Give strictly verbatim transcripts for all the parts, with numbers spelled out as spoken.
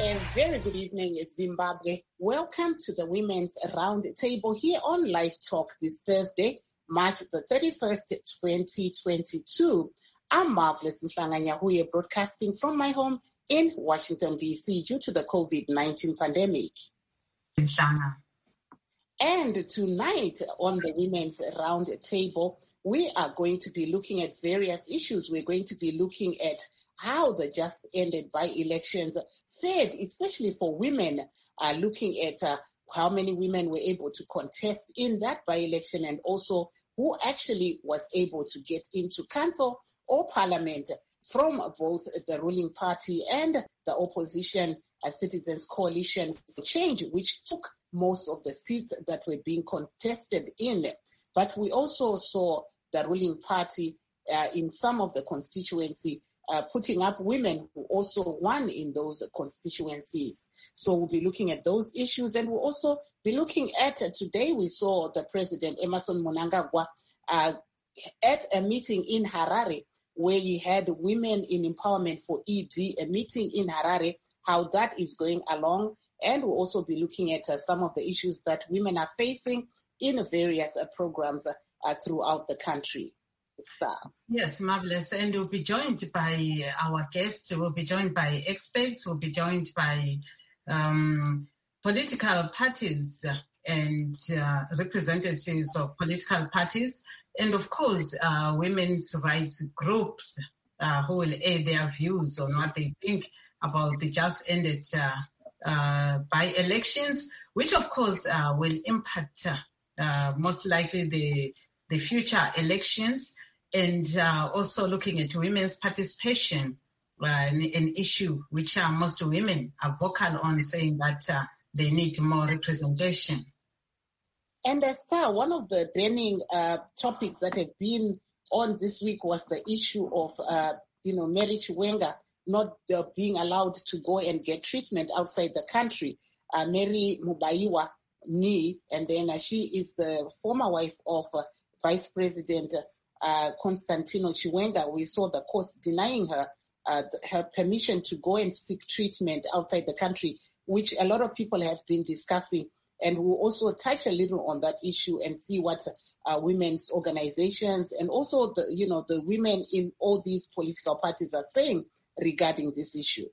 A very good evening, Zimbabwe. Welcome to the Women's Round Table here on Live Talk this Thursday, March the thirty-first, twenty twenty-two. I'm Marvelous Mhlanganyahuye, broadcasting from my home in Washington, D C due to the COVID nineteen pandemic. And tonight on the Women's Round Table, we are going to be looking at various issues. We're going to be looking at how the just ended by-elections fared, especially for women, uh, looking at uh, how many women were able to contest in that by-election and also who actually was able to get into council or parliament from both the ruling party and the opposition uh, Citizens Coalition for Change, which took most of the seats that were being contested in. But we also saw the ruling party uh, in some of the constituency Uh, putting up women who also won in those constituencies. So we'll be looking at those issues, and we'll also be looking at, uh, today we saw the President Emmerson Mnangagwa uh, at a meeting in Harare where he had Women in Empowerment for E D, a meeting in Harare, how that is going along. And we'll also be looking at uh, some of the issues that women are facing in various uh, programs uh, uh, throughout the country. Star. Yes, marvelous. And we'll be joined by our guests. We'll be joined by experts. We'll be joined by um, political parties and uh, representatives of political parties. And of course, uh, women's rights groups uh, who will air their views on what they think about the just ended uh, uh, by-elections, which of course uh, will impact uh, uh, most likely the, the future elections. And uh, also looking at women's participation, uh, an, an issue which uh, most women are vocal on, saying that uh, they need more representation. And Esther, one of the burning uh, topics that have been on this week was the issue of, uh, you know, Mary Chiwenga not uh, being allowed to go and get treatment outside the country. Uh, Mary Mubaiwa Ni, and then uh, she is the former wife of uh, Vice President uh, Uh, Constantino Chiwenga. We saw the courts denying her uh, her permission to go and seek treatment outside the country, which a lot of people have been discussing. And we'll also touch a little on that issue and see what uh, women's organizations and also the, you know, the women in all these political parties are saying regarding this issue.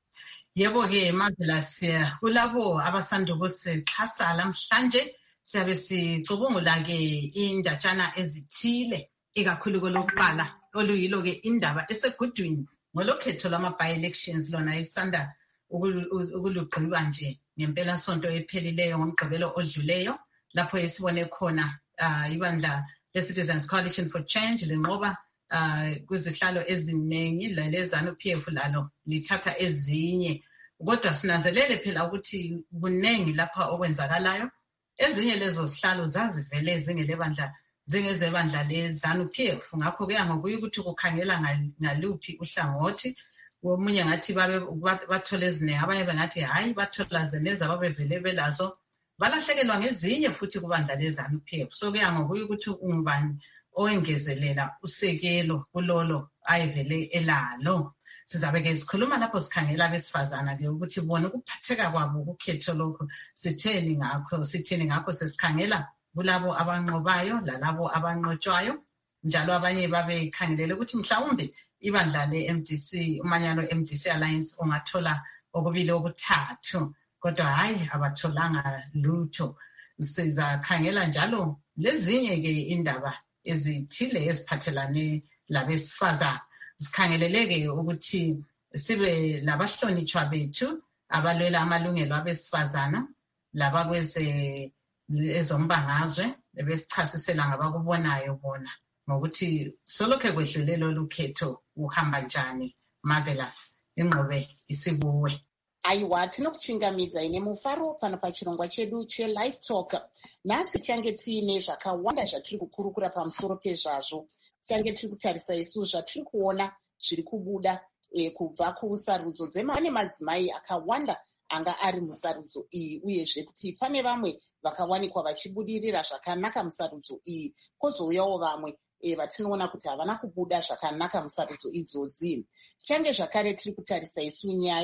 Yebo ke Marvelous, kulabo abasanda ukusixhasa namhlanje siyabe sicubungula ke indatshana ezithile ikakhulu kolokuqala oluyilo ke indaba esegudwini ngolokhetho lwama-by-elections lona isanda ukulugqiba nje ngempela sonto ephelileyo ngomgqibelo odluleyo lapho esibone khona uh, ibandla le-Citizens Coalition for Change linqoba uh, kwizihlalo eziningi lelezanu P F lalo lithatha ezinye, kodwa sinanzelele phela ukuthi kunengi lapha okwenzakalayo. Ezinye lezo zihlalo zazivele zingelebandla zingezebandla lezanu P F, ngakho ke ngokuya ukuthi kukhangela ngaluphi uhlangothi. Omunye ngathi babe bathola eziningi, abanye bengathi hayi bathola zeneza babevele belazo balahlekelwa ngezinye futhi kubandla lezanu P F. So kuya ngokuya ukuthi ungubani owengezelela usekelo kulolo ayivele elalo. Sizabe ke sikhuluma lapho sikhangela abesifazana ke ukuthi bona ukuphatheka kwabo ukukhetho lokho sitheni ngakho sitheni ngakho sesikhangela kulabo abanqobayo lalabo abanqotshwayo, njalo abanye babe khangelele ukuthi mhlawumbe ibandla le-M D C umanyano M D C Alliance ungathola okubili okuthathu, kodwa hayi abatholanga lutho. Sizakhangela njalo lezinye ke indaba ezithile eziphathelane labesifazana. Sikhangeleleke ukuthi sibe labahlonitshwa bethu abalwela amalungelo abesifazana laba kweze ezombangazwe besichasisela ngabakubonayo bona ngokuthi solokhe kwedlulelo lukhetho uhamba njani. Marvelous, ingqobe isibuwe. Aiwa, tinokuchingamidza ine mufaro pano pachirongwa chedu che-Live Talk. Nhasi tichange tiine zvakawanda zvatiri kukurukura pamusoro pezvazvo. Tichange tiri kutarisa isu zvatiri kuona zviri kubuda e, kubva kusarudzo dzema. Pane madzimai akawanda anga ari musarudzo iyi, uyezve kuti pane vamwe vakawanikwa vachibudirira zvakanaka musarudzo iyi, kwozouyawo vamwe e, vatinoona kuti havana kubuda zvakanaka musarudzo idzodzi. Tichange zvakare tiri kutarisa isu nyaya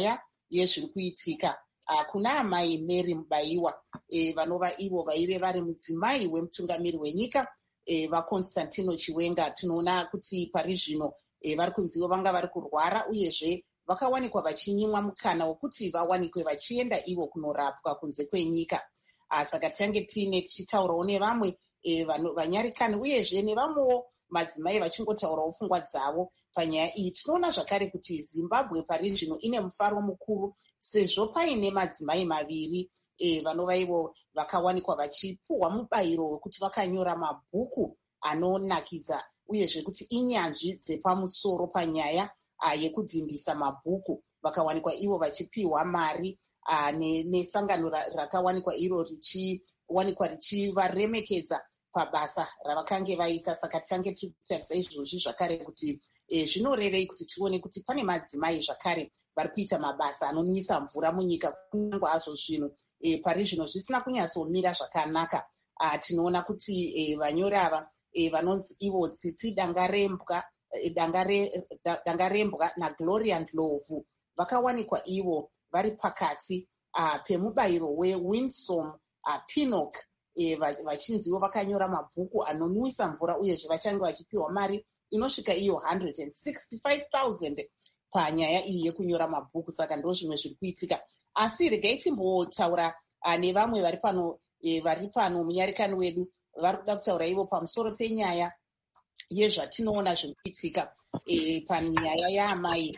yezviri kuitika. Uh, kuna amai Mary Mubaiwa e, vanova ivo vaive vari mudzimai wemutungamiri wenyika e, vaConstantino Chiwenga. Tinoona kuti pari zvino e, vari kunzivo vanga vari kurwara uyezve vakawanikwa vachinyimwa mukana wekuti vawanikwe vachienda ivo kunorapwa kunze kwenyika. Uh, saka tange tiine tichitaurawo nevamwe e, vanyarikani uyezve nevamwewo madzimai vachingotaurawo pfungwa dzavo panyaya iyi. Tinoona zvakare kuti Zimbabwe pari zvino ine mufaro mukuru sezvo paine madzimai maviri e, vanova ivo vakawanikwa vachipuhwa mubayiro wekuti vakanyora mabhuku anonakidza uyezve kuti inyanzvi dzepamusoro panyaya uh, yekudhindisa mabhuku. Vakawanikwa ivo vachipiwa mari uh, nesangano rakawanikwa iro richiwanikwa richivaremekedza pabasa ravakange vaita. Saka tikange tichitarisa izvozvi zvakare kuti e, zvinorevei kuti tione kuti pane madzimai zvakare vari kuita mabasa anonwisa mvura munyika kunyange azvo zvinhu e, pari zvino zvisina kunyatsomira zvakanaka. A, tinoona kuti e, vanyori ava e, vanonzi ivo Tsitsi Dangarembwa e, Dangare, da, Dangarembwa naGloria Ndlovu vakawanikwa ivo vari pakati uh, pemubayiro weWinsom uh, Pinnock e, vachinzivo vakanyora mabhuku anonwisa mvura uyezve vachange vachipiwa mari inosvika iyo one hundred sixty-five thousand panyaya iyi yekunyora mabhuku. Saka ndo zvimwe zviri kuitika, asi regai timbotaura uh, nevamwe vari pano e, vari pano munyarikani wedu vari kuda kutaura ivo pamusoro penyaya yezvatinoona zviri kuitika e, panyaya yaamai.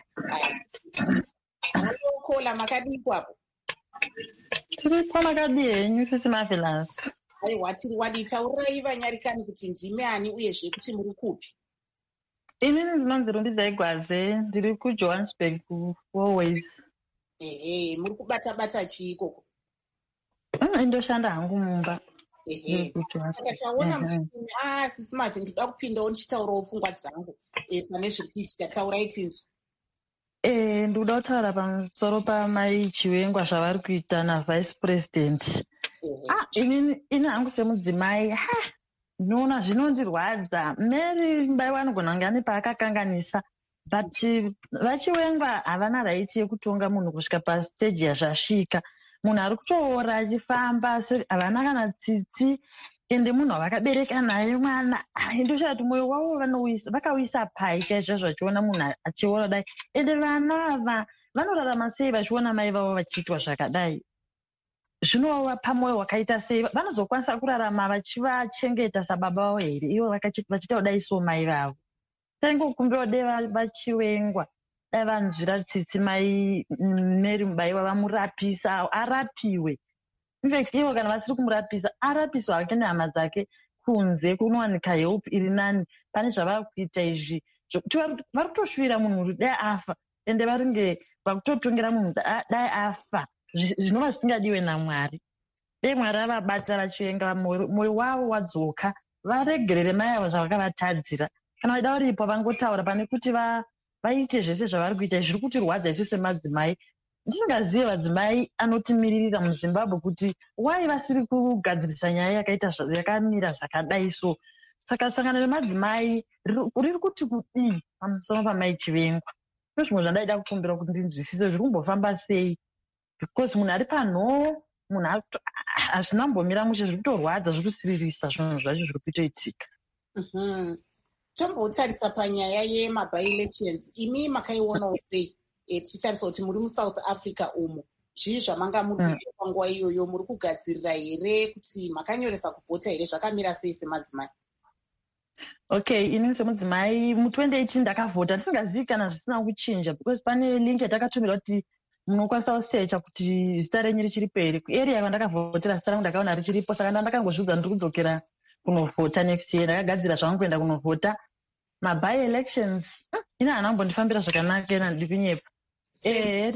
Halo Kola, makadikwapo? Tiripo makadi henyu sisi Marvelous. Aiwa, tiri wadi taurirai vanyarikani kuti ndimi ani uyezve kuti muri kupi? Inini ndinonzi Rumbidzai Gwaze, ndiri kuJohannesburg always. Ehe, muri kubata bata chii ikoko? Indoshanda hangu mumba. Ehe. Saka taona muchini ah sisi Marvin ndida kupindawo ndichitaurawo pfungwa dzangu eh pane zviri kuitika. Taurai tinzwa. Eh, ndoda kutaura pamusoro pamai Chiwengwa zvavari kuita navice president. Ah, ini ini hangu semudzimai, ha, ndinoona zvinondirwadza. Mary Mubaiwa anogona kunge ane paakakanganisa, but vaChiwengwa havana right yekutonga munhu kusvika pastage yazvasvika. Munhu ari kutoora achifamba, havana kana tsitsi, ende munhu wavakabereka naye mwana. Ndoshati mwoyo wavo vakauisa pai chaizvo vachiona munhu achiora dai. Ende vana ava vanorarama sei vachiona mai vavo vachiitwa zvakadai? Zvinovapa mwoyo wakaita sei? Vanozokwanisa kurarama vachivachengeta sababa vavo here ivo vachiita kudai so mai vavo? Taingokumbirawo dai vaChiwengwa dai vanzwira tsitsi mai Mary Mubaiwa vamurapisa, arapiwe. Infact ivo kana vasiri kumurapisa, arapiswa hake nehama dzake kunze kunowanika help iri nani pane zvavari kuita izvi zvokuti vari kutoshuvira munhu uri dai afa, ende varinge vakutotongera munhu dai afa zvinova zvisingadiwe naMwari. Dai Mwari avabata vaChiwenga, mwoyo wavo wadzoka, varegerere mai avo zvavakavatadzira. Kana vaida varipo vangotaura pane kuti vaite zvese zvavari kuita zviri kutirwadza isu semadzimai. Ndisingazive madzimai anotimiririra muZimbabwe kuti wai vasiri kugadzirisa nyaya yakaita yakamira zvakadai so. Saka sangano remadzimai riri kuti kudii pamusoro pamai Chiwengwa? Ndozvimwe zvandaida kukumbira kuti ndinzwisise zviri kumbofamba sei, because munhu ari panhoo, munhu hazvina kumbomira mushe, zviri kutorwadza, zviri kusiririsa zvinhu zvacho zviri kutoitika. Tombotarisa panyaya yemabi-elections, imi makaiwonawo sei? E, tichitarisa kuti muri muSouth Africa umo, zvii zvamanga muri kuita panguva iyoyo? Muri kugadzirira here kuti makanyoresa kuvhota here? Zvakamira sei semadzimai? Okay, ini semudzimai mu twenty eighteen ndakavhota, ndisingazivi kana zvisina kuchinja, because pane link yatakatumira kuti munokwanisa kusecha kuti zita renyu richiri peri. Kuarea yavandakavhotera zita rangu ndakaona richiripo, saka ndakangozvidza ndiri kudzokera kunovhota next year. Ndakagadzira zvangu kuenda kunovhota. Mabi-elections ina hana kumbondifambira zvakanaka ena ndipinyepo. Eh,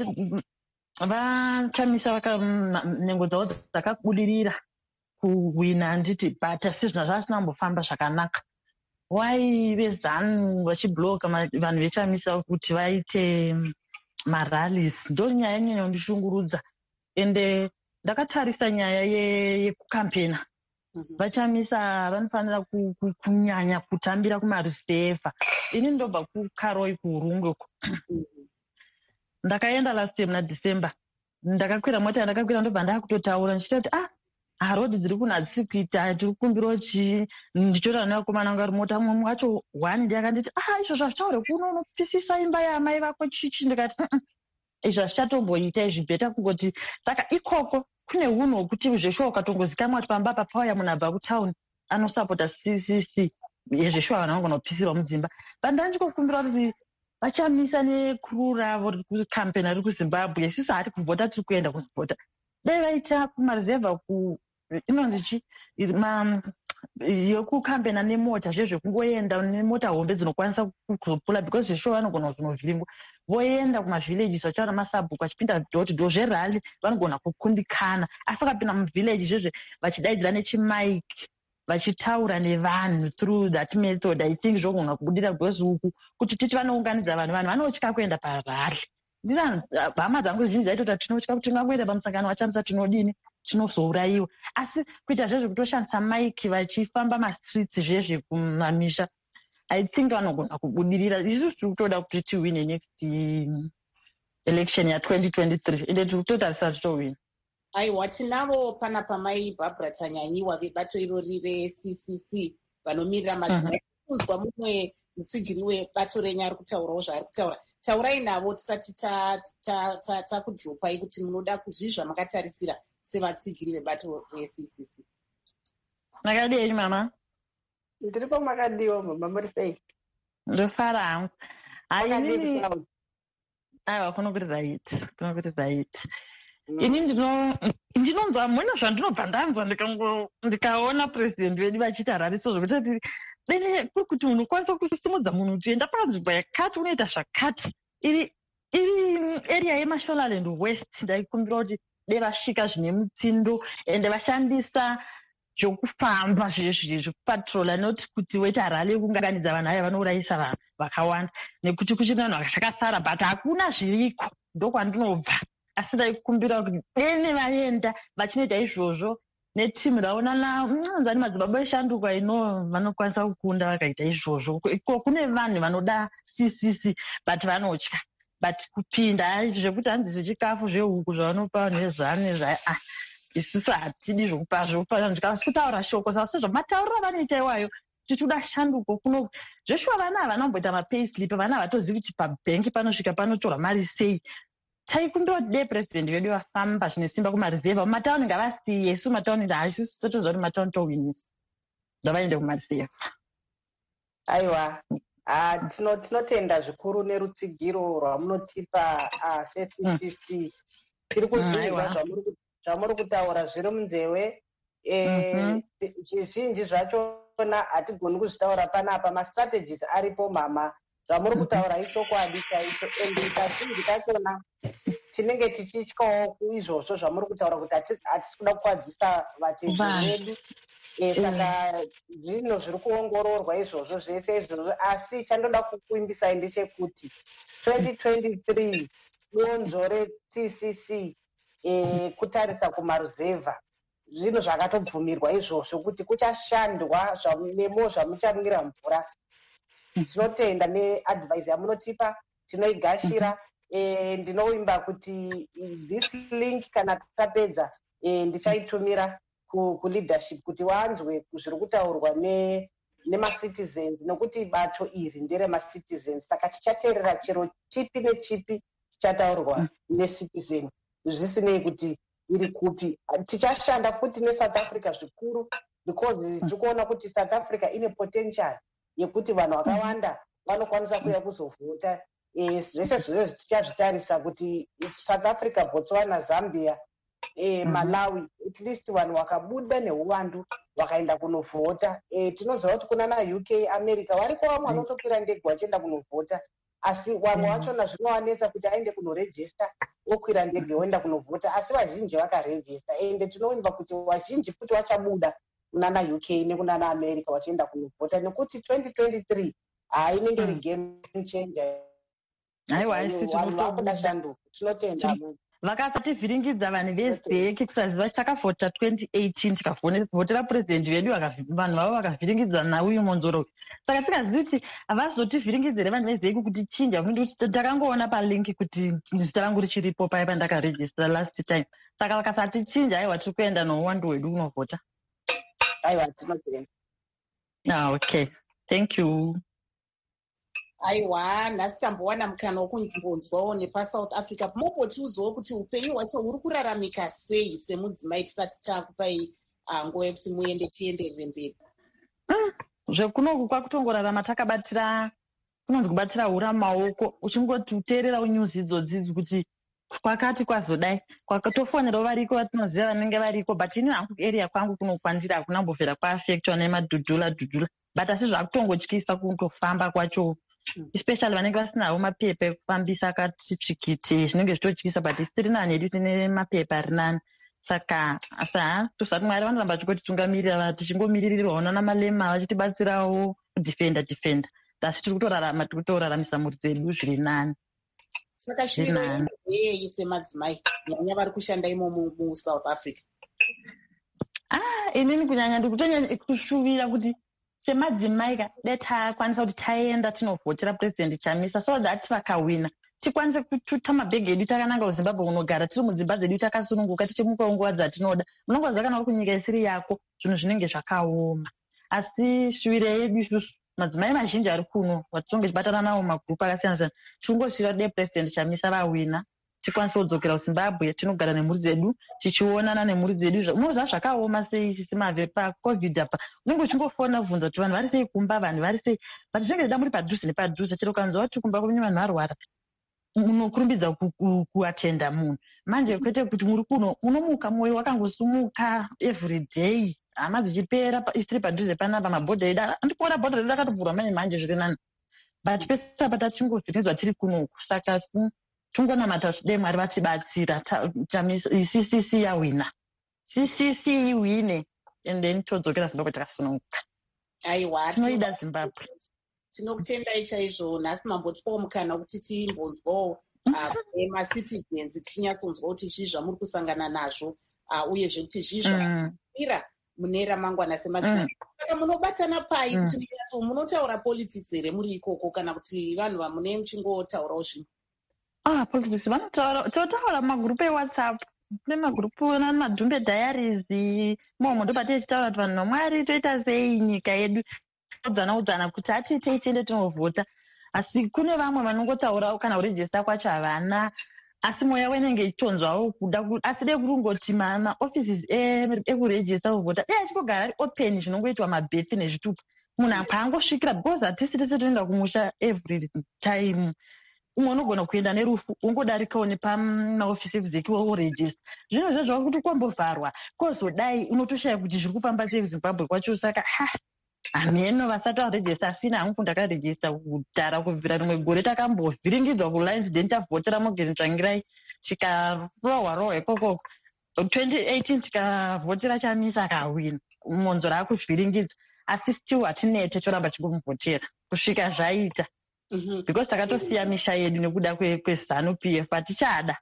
vachamisa vaka nhengo dzavo dzakabudirira kuwina handiti, but asi zvina zvasina kumbofamba zvakanaka. Wai vezanu vachibloka vanhu vechamisa kuti vaite marallies, ndo nyaya yenyanya kundishungurudza. Ende ndakatarisa nyaya yekukampena. Vachamisa vanofanira kunyanya kutambira kumarusevha. Ini ndobva kuKaroi kuRungu. ndakaenda last year muna December. Ndakakwira mota ndakakwira ndobva ndakutotaura ndichita kuti ah harodhi dziri kuna dziri kuita tiri kukumbirawo chii. Ndichotaura nevakomana vangu vari mota mumwe wacho one ndi akanditi ah izvo zvazvitaure kuno unopisisa imba yaamai vako chichi. Ndikati izvo hazvichatomboita izvi bheta kungoti. Saka ikoko kune hunhu hwokuti zveshuwa ukatongozikamwa kuti pamba apa pauya munhu abva kutauni anosapota C C C yezveshuwa vanhu vanogona kupisirwa mudzimba. Pandanjikokumbira kuti vachamisa nekuru ravo rikukampeni riri kuZimbabwe. Isusu hati kuvhota tiri kuenda kuvhota. Dai vaita kumaruzevha ku inonzi chi yokukampena nemota zvezvekungoenda nemota hombe dzinokwanisa kuzopula because zveshuwa vanogona kuzonovhiringwa. Voenda kumavillages vachaona masabhuku vachipinda door to door zverali vanogona kukundikana. Asi vakapinda muvillage zvezve vachidaidzira nechimaiki vachitaura nevanhu through that method. I think zvogona kubudira because uku kuti titi vanounganidza vanhu vanhu vanotya kuenda parali. Ndina hama dzangu zhinji dzaitoti tinotya kuti tingangoenda pamusangano vachamisa tinodini tinozouraiwa. Asi kuita zvezve kutoshandisa maiki vachifamba mastreets zvezve kumamisha I think vanogona kubudirira. Isusu tiri kutoda kuti tiwine next election ya twenty twenty-three ende tiri kutotarisa titowina. Aiwa, tinavo pana pamai Barbara Tsanyanyiwa vebato irori re-C C C vanomirira madzimai. Kunzwa mumwe mutsigiri webato renyu ari kutaurawo zvaari kutaura. Taurai navo tisati takudropai kuti munoda kuzvizva makatarisira sevatsigiri vebato re-C C C. Makadii mama? Ndiripo makadiwa mama, muri sei? Ndofara hangu. Hayi aiwa kuno kuri zaiti, kuno kuri zaiti. Ini ndinonzwa mwena zvandinobva ndanzwa ndikaona president vedu vachiita rariso zvokuti dene kuri kuti unokwanisa kusisimudza munhu kuti enda panzvimbo yakati unoita zvakati. Iri iri area yeMashonaland West ndaikumbira kuti dai vasvika zvine mutsindo ende vashandisa zvokufamba zvepatrola noti kuti waita rali yekunganidza vanhu aya vanourayisa vanhu vakawanda nekuti kuchina vanhu zvakasara but hakuna zviriko ndokwandinobva. Asi ndaikumbira kuti dene vaenda vachinoita izvozvo netimu raonana unzani madzibaba eshanduka ino vanokwanisa kukunda vakaita izvozvo. Iko kune vanhu vanoda C C C but vanotya but kupinda zvekuti hanzi zvechikafu zvehuku zvavanopa vanhu vezane zva ah isusu hatidi zvokupa zvokupa zvikafu kutaura shoko saka sezvamataurira vanoita iwayo titoda shanduko kuno zveshuwa vana avanomboita mapayslip vana havatozivi kuti pabhengi panosvika panotorwa mari sei. Taikumbira kuti dei president vedu vafamba zvine simba kumaruzevha mumatauni ngavasiye. Isu matauni haisusu totoziva kuti matauni towinisa ngavaende kumaruzevha. Aiwa, tinotenda zvikuru nerutsigiro rwamunotipa se-C C C. Tiri kuzvinzwa zvamuri kutaura zviri munzewe. Zvizhinji zvachona hatigoni kuzvitaura panapa. Mastrategies aripo mama. Zvamuri kutaura ichokwadi chaicho ende kazhinji kachona tinenge tichityawo izvozvo zvamuri kutaura kuti hatisi kuda kukwadzisa vatendi vedu. Saka zvino zviri kuongororwa izvozvo zvese izvozvo. Asi chandoda kukuimbisai ndechekuti twenty twenty-three donzvo re-C C C kutarisa kumaruzevha zvinhu zvakatobvumirwa izvozvo kuti kuchashandwa nemo zvamuchamwira mvura. Tinotenda neadvice yamunotipa tinoigashira. Ndinoimba kuti this link kana tapedza ndichaitumira kuleadership kuti wanzwe zviri kutaurwa nemacitizens nokuti bato iri nderemacitizens. Saka tichateerera chero chipi nechipi chichataurwa necitizen zvisinei kuti iri kupi. Tichashanda futi neSouth Africa zvikuru because tikuona kuti South Africa ine potential yekuti vanhu vakawanda vanokwanisa kuya kuzovhota. Zvese zvizvo tichazvitarisa kuti South Africa, Botswana, Zambia, Malawi at least vanhu vakabuda neuwandu vakaenda kunovhota. Tinoziva kuti kuna naU K, America variko vamwe vanotokwira ndege vachienda kunovhota. Asi vamwe vachona zvinovanetsa kuti aende kunorejista okwira ndege oenda kunovhota. Asi vazhinji vakarejista ende tinoimba kuti vazhinji futi vachabuda kuna naU K nekuna naAmerica vachienda kunovhota nekuti twenty twenty-three inenge iri game changer. Aiwa isi tinotoda shanduko. Tinotenda. vakasativhiringidza vanhu vezeki kusaziva takavhota twenty eighteen tikavhotera purezidendi vedu vanhu vavo vakavhiringidzwa nauyu monzoro. Saka tikazivi kuti havazotivhiringidzire vanhu vezeki kuti chinja kuti takangoona palinki kuti zita rangu richiripo paya pandakarejista last time. Saka vakasati chinja aiwa tiri kuenda nouwandu hwedu kunovhota. Aiwa tinokuenda. Ah, okay. Thank you. Aiwa, nhasi tambowana mukana wokumbonzwawo nepaSouth Africa. Mopotiudzawo kuti upenyu hwacho huri kuraramika sei semudzimai tisati takupai nguva yekuti muende tienderere mberi. Zvekunoku kwakutongorarama takabatira kunonzi kubatira hura maoko uchingoti uteerera nyuzi idzodzidzi kuti kwakati kwazodai kwakatofonerawo variko vatinoziva vanenge variko but ini hangu area kwangu kunokwandira hakuna mbovhera kwaafektwa nemadhudhula dhudhula but asi zvakutongotyisa kutofamba kwacho especially vanenge vasinawo mapepa ekufambisa akati tsvikiti zvinenge zvitotyisa but isitiri nani yedu tine mapepa ari nani. Saka asa tosati mwari vanoramba chikotitungamirira tichingomiririrwawo namalema vachitibatsirawo kudhifenda dhifenda asi tiri kutorarama tiri kutoraramisa mhuri dzedu zviri nani. Saka shuviro yei semadzimai nyanya vari kushanda imomo muSouth Africa? Ah, inini kunyanya ndiri kutonyanya kushuvira kuti semadzimai ka dai takwanisa kuti taenda tinovhotera purezidendi Chamisa so that vakawina tikwanise kututa mabhegi edu takananga kuZimbabwe kunogara tiri mudzimba dzedu takasununguka tichimukawo nguva dzatinoda. Munongwaziva kana uri kunyika isiri yako zvinhu zvinenge zvakaoma. Asi shuviro yedu isusu madzimai mazhinji ari kuno vatonge tichibatana nawo magrupu akasiyana siyana tichingosvira dei purezidendi Chamisa vawina tikwanise kudzokera kuZimbabwe tinogara nemhuri dzedu tichionana nemhuri dzedu. Unoziva zvakaoma sei isi semave pacovid apa unenge uchingofona kubvunza kuti vanhu vari sei kumba vanhu vari sei but zvinenge zvida muri padhuze nepadhuze chero ukanzwa kuti kumba kune vanhu varwara unokurumbidza kuatenda munhu. Manje kwete kuti muri kuno unomuka mwoyo wakangosumuka every day hama dzichipera isiri padhuze panapa mabhodha edu andikuona bhodha redu rakatovhurwa manje manje zviri nani but pese apa tachingovhiridzwa tiri kunoku. Saka tungonamata kuti dei mwari vatibatsira C C C yawina C C C iwine and then todzokera Zimbabwe takasununguka. Aiwa tinoida Zimbabwe. Tinokutendai chaizvo. Nhasi mambotipawo mukana wekuti timbonzwawo emacitizens tichinyatsonzwawo kuti zvii zvamuri kusangana nazvo uyezve kuti zvii zvaira mune ramangwana semadzimai. Saka munobatana pai kuti munotaura politics here muri ikoko kana kuti vanhu vamune muchingotaurawo zvinhu? Ah, politics vanotaura totaura magrupu eWhatsApp kune magrupu namadhumbe diaries momo ndopati tichitaura kuti vanhu nomwari toita sei nyika yedu todzana udzana kuti atiitei tiende tinovhota. Asi kune vamwe vanongotaurawo kana kurejista kwacho havana asi mweya wenenge ichitonzwawo kuda asi dei kurungoti maoffices ekurejista kuvhota dei achingogara ari open zvinongoitwa mabhethi nezvitupa munhu akangosvikira because hatisi tese toenda kumusha every time. Umwe unogona kuenda nerufu ungodarikawo nepamaofisi ekuzeki worejista zvinhu zvo zvava kuti kwambovharwa kwozodai unotoshaya kuti zviri kufamba sei kuZimbabwe kwacho. Saka hameno vasati varejista asina hangu kundakarejista kudhara kubvira rimwe gore takambovhiringidzwa kulines then tavhotera mogeni tsvangirai tikarohwa rohwa ikoko twenty eighteen tikavhotera Chamisa akawina monzo raakuzviringidza asi still hatinete choramba chingomuvhotera kusvika zvaita because takatosiya misha yedu nekuda kwezanu P F atichada.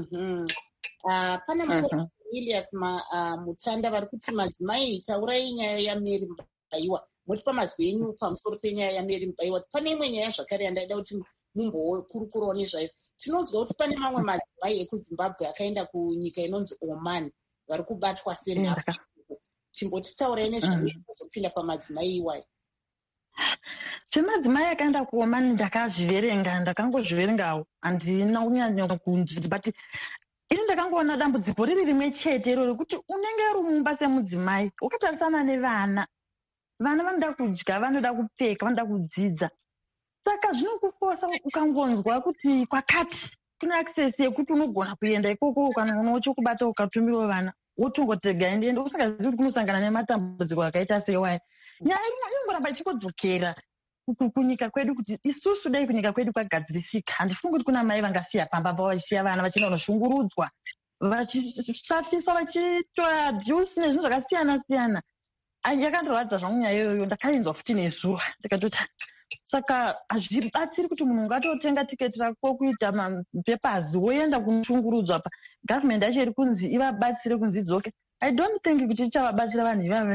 Pana mukoma Elias Mutanda vari kuti madzimai taurai nyaya yaMary Mubaiwa motipa mazwi enyu pamusoro penyaya yaMary Mubaiwa. Pane imwe nyaya zvakare yandaida kuti mumbokurukurawo nezvayo. Tinonzwa kuti pane mamwe madzimai ekuZimbabwe akaenda kunyika inonzi Oman vari kubatwa senhapwa. Chimbotitaurai nezvayo zopinda pamadzimai iwayo. Zvemadzimai akaenda kuOman ndakazviverenga ndakangozviverengawo handina kunyanya kunzviti but ini ndakangoona dambudziko riri rimwe chete iro rekuti unenge uri mumba semudzimai ukatarisana nevana vana vanoda kudya vanoda kupfeka vanoda kudzidza saka zvinokufosa ukangonzwa kuti kwakati kune access yekuti unogona kuenda ikoko kana unowo chokubata ukatumirawo vana wotongotega ende usingazivi kuti kunosangana nematambudziko akaita sewaya. Nyaya ingoramba ichikodzokera kunyika kwedu kuti isusu dai kunyika kwedu kwagadzirisika handifungi kuti kuna mai vangasiya pamba pa vachisiya vana vachienda kunoshungurudzwa vachisafiswa vachitora abuse nezvinhu zvakasiyana siyana. Yakandorwadza zvangu nyaya iyoyo ndakainzwa futi nezuva ndikatoti saka hazvibatsiri kuti munhu ungatotenga tiketi rako kuita mapepers woenda kunoshungurudzwa pa gavhmendi yacho iri kunzi ivabatsire kunzi idzoke. I don't think kuti ichavabatsira vanhu ivavo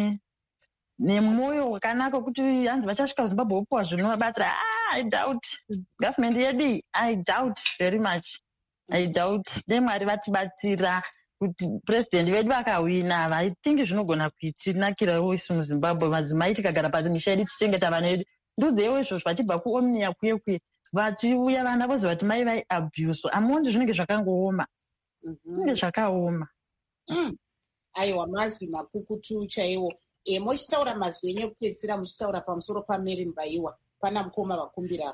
nemwoyo wakanaka kuti hanzi vachasvika kuzimbabwe vopiwa zvinovabatsira. ah, I doubt gavhmendi yedu I doubt very much. I doubt. Dei Mwari vatibatsira kuti president vedu vakawina. I think zvinogona kuitinakirawo isu muZimbabwe madzimai tikagara pamisha yedu tichengeta vana vedu. Ndudzewo izvozvo vachibva kuomnia kuye kuye vachiuya vana vozi vati mai vai abuse. Amuoni zvinenge zvakangooma. Zvinenge zvakaoma. Aiwa, mazwi makukutu chaiwo. E, muchitaura mazwi enyu ekupedzisira muchitaura pamusoro paMary Mbaiwa. Pana mukoma vakumbira.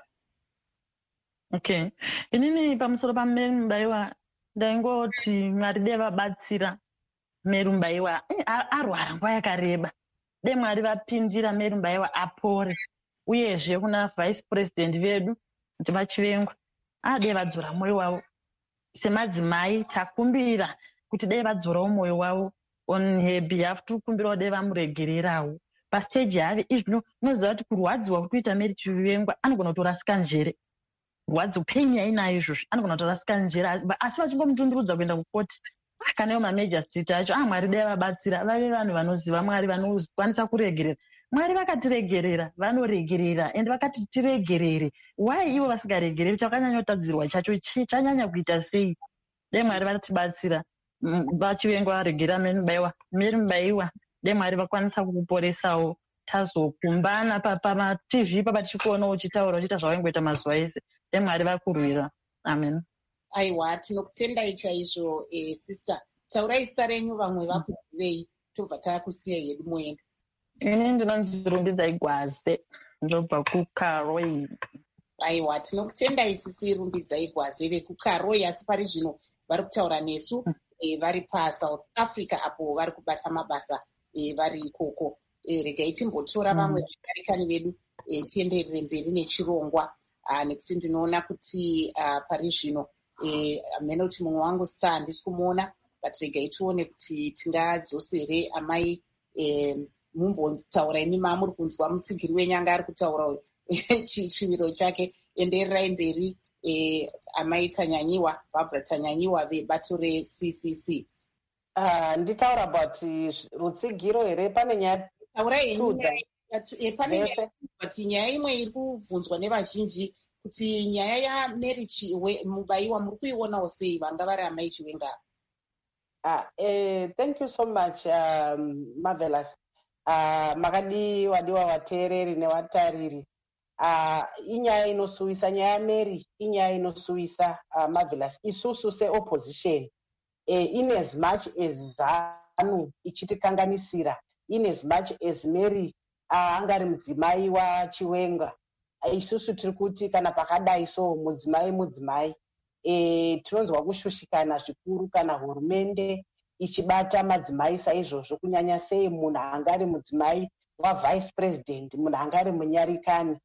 Okay. Inini pamusoro paMary Mbaiwa ndaingoti Mwari dei vabatsira Mary Mbaiwa. Arwara nguva yakareba. Dei Mwari vapindira Mary Mbaiwa apore. Uyezve kuna vice president vedu kuti vachivengwa. Dei vadzora mwoyo wavo. Semadzimai takumbira kuti dei vadzorawo mwoyo wavo on her behalf. Tikumbirawo dei vamuregererawo. Pastage yave izvino unoziva kuti kurwadziwa kuri kuita Mary Chivengwa anogona kutorasika njere. Rwadzi pain yainayo izvozvo anogona kutorasika njere asi vachingomutundurudza kuenda kukoti. Kana iwo mamajor street acho ah Mwari dei vabatsira vave vanhu vanoziva Mwari vanokwanisa kuregerera. Mwari vakatiregerera vanoregerera ende vakati tiregerere. Why ivo vasingaregereri chakanyanya kutadzirwa chacho chanyanya kuita sei? Dei Mwari vatibatsira vachivengwa varegera Mary Mbaiwa. Mary Mbaiwa dei Mwari vakwanisa kukuporesawo tazokumbana pamatv papa tichikuona uchitaura uchiita zvawaingoita mazuva ese. Dei Mwari vakurwira. Amen. Aiwa, tinokutendai chaizvo eh, sister. Taurai zita renyu vamwe vakuzivei tobva takusiyai hedu muenda. Ini ndinonzi Rumbidzai Gwaze ndobva kuKaroi. Aiwa, tinokutendai sisi Rumbidzai Gwaze vekuKaroi, asi pari zvino vari kutaura nesu eh, vari paSouth Africa apo vari kubata mabasa eh, vari ikoko. Eh, regai timbotora vamwe vagarikani vedu eh, tienderere mberi nechirongwa uh, nekuti ndinoona kuti uh, pari zvino eh, amene kuti mumwe wangu star handisi kumuona, but regai tione kuti tingadzosere amai eh, mumbotaura imi mamuri kunzwa musigiri wenyanga ari kutaura chiviro chake. Endererai mberi eh, amai Tanyanyiwa, Barbara Tanyanyiwa vebato reC C C. Uh, nditaura about rutsigiro here pane nyaya taurai pane nyaya kuti nyaya imwe iri kubvunzwa nevazhinji kuti nyaya yaMary Mbaiwa muri kuionawo sei vanga vari amai Chiwenga? uh, eh, thank you so much um, Marvelous. Uh, makadi wadiwa vateereri nevatariri. Uh, inyaya inosuwisa, nyaya yaMary inyaya inosuwisa uh, Marvelous. Isusu seopposition uh, in as much as ZANU ichitikanganisira, in as much as Mary uh, angari mudzimai waChiwenga, uh, isusu tiri kuti kana pakadai so mudzimai mudzimai uh, tinonzwa kushushikana zvikuru kana hurumende ichibata madzimai saizvozvo, kunyanya sei munhu angari mudzimai wavice president, munhu angari munyarikani,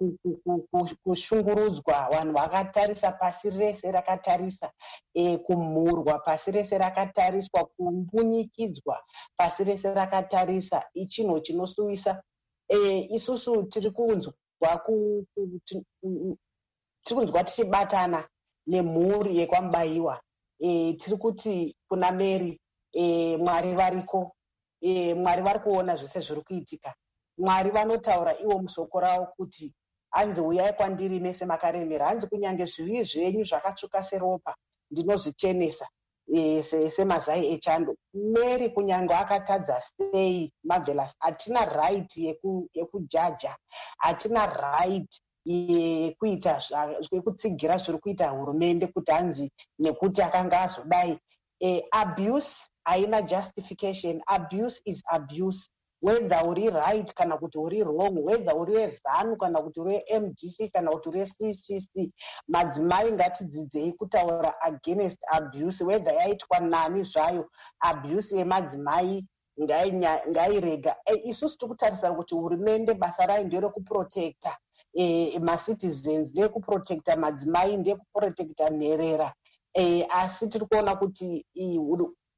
kushungurudzwa. Vanhu vakatarisa, pasi rese rakatarisa e, kumhurwa, pasi rese rakatariswa, kumbunyikidzwa, pasi rese rakatarisa. Ichinhu chinosuwisa. E, isusu tiri kunzwa ku, tiri kunzwa tichibatana nemhuri yekwamubaiwa. E, tiri kuti kuna Mary e, Mwari variko, e, Mwari vari kuona zvese zviri kuitika. Mwari vanotaura ivo musoko ravo kuti hanzi uyai kwandiri mese makaremera, hanzi kunyange zvivi zvenyu zvakatsvuka seropa ndinozvichenesa e, semazai se echando. Mary kunyange akatadza sei Marvelous, hatina right yeku, yekujaja, hatina right yekuita yekutsigira zviri kuita hurumende kuti hanzi nekuti akanga azodai. E, abuse haina justification. Abuse is abuse, whether uri right kana kuti uri wrong, whether uri weZANU kana kuti uri M D C kana kuti uri C C C. Madzimai ngatidzidzei kutaura against abuse, whether yaitwa nani zvayo. Abuse yemadzimai ngairega. E, isusu tikutarisa kuti hurumende basa rayo nderekuprotecta e, macitizens, ndekuprotecta madzimai, ndekuprotecta nherera. E, asi tiri kuona kuti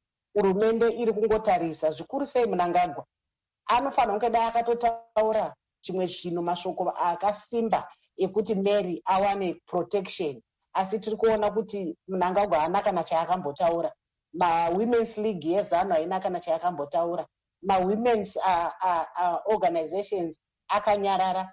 hurumende iri kungotarisa zvikuru sei Mnangagwa anofanira kunge dai akatotaura chimwe chinhu mashoko akasimba ekuti Mary awane protection, asi tiri kuona kuti Mnangagwa haana kana chaakambotaura. Ma-Women's League yeZANU haina kana chaakambotaura. Ma-women's uh, uh, uh, organizations akanyarara.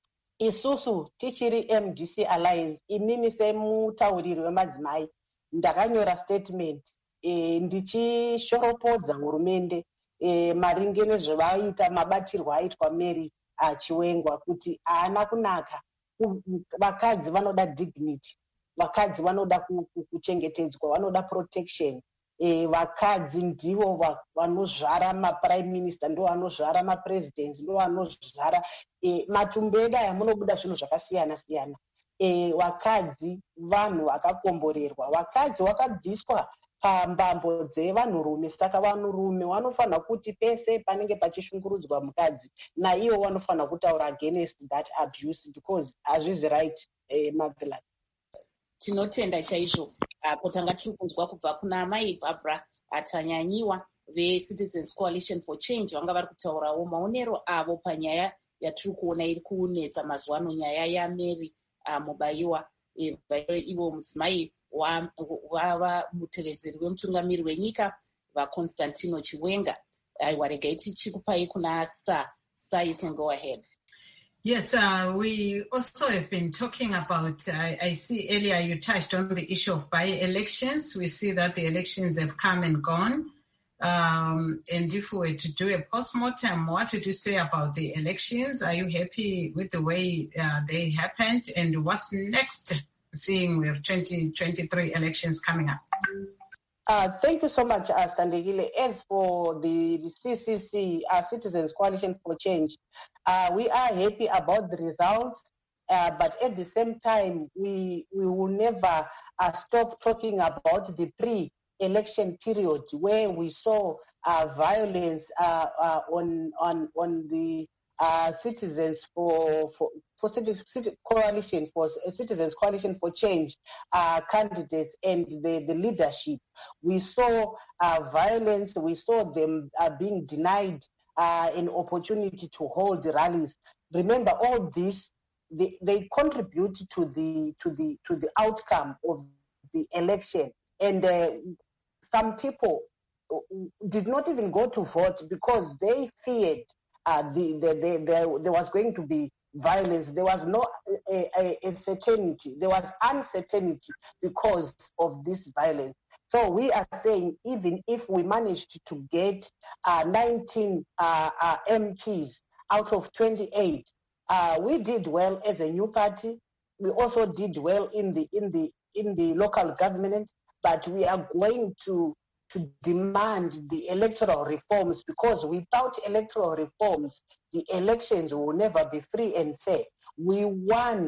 Isusu tichiri M D C Alliance, inini semutauriri wemadzimai ndakanyora statement e, ndichishoropodza hurumende e, maringe nezvavaita mabatirwo aitwa Mary Chiwengwa kuti haana kunaka. Vakadzi vanoda dignity, vakadzi vanoda kuchengetedzwa, vanoda protection. E, vakadzi ndivo vanozvara maprime minister, ndo vanozvara mapresidents, ndo vanozvara e, matumbeda yamunobuda zvinhu zvakasiyana siyana. E, vakadzi vanhu vakakomborerwa, vakadzi vakabviswa pambambo dzevanhurume, saka vanhurume vanofanira kuti pese panenge pachishungurudzwa mukadzi naivo vanofanira kutaura against that abuse because hazvizi right. eh, Marvelous. Tinotenda chaizvo apo tanga tiri kunzwa kubva kuna mai Barbara Atanyanyiwa veCitizens Coalition for Change vanga vari kutaurawo maonero avo panyaya yatiri kuona iri kunetsa mazuva ano, nyaya yaMary uh, Mubayiwa e, ivo mudzimai wava mutevedzeri wemutungamiri wenyika vaConstantino Chiwenga. Aiwa regai tichikupai kuna Star. Star, you can go ahead. Yes, uh, we also have been talking about, uh, I see earlier you touched on the issue of by-elections. We see that the elections have come and gone. Um, and if we were to do a post-mortem, what would you say about the elections? Are you happy with the way uh, they happened? And what's next, seeing we have twenty twenty-three elections coming up? Uh, thank you so much, uh, Standegile. As for the, the C C C, uh, Citizens Coalition for Change, uh, we are happy about the results, uh, but at the same time, we we will never uh, stop talking about the pre-election period where we saw uh, violence uh, uh, on on on the uh, citizens for for. for City Coalition for Citizens Coalition for Change uh, candidates and the, the leadership. We saw uh, violence. We saw them uh, being denied uh, an opportunity to hold rallies. Remember, all this they, they contribute to the to the to the outcome of the election. And uh, some people did not even go to vote because they feared uh, the, the, the, the there was going to be violence. There was no a, a, a certainty. There was uncertainty because of this violence. So we are saying, even if we managed to get uh, nineteen uh, uh, M Ps out of twenty-eight, uh, we did well as a new party. We also did well in the in the in the local government, but we are going to to demand the electoral reforms, because without electoral reforms, the elections will never be free and fair. We won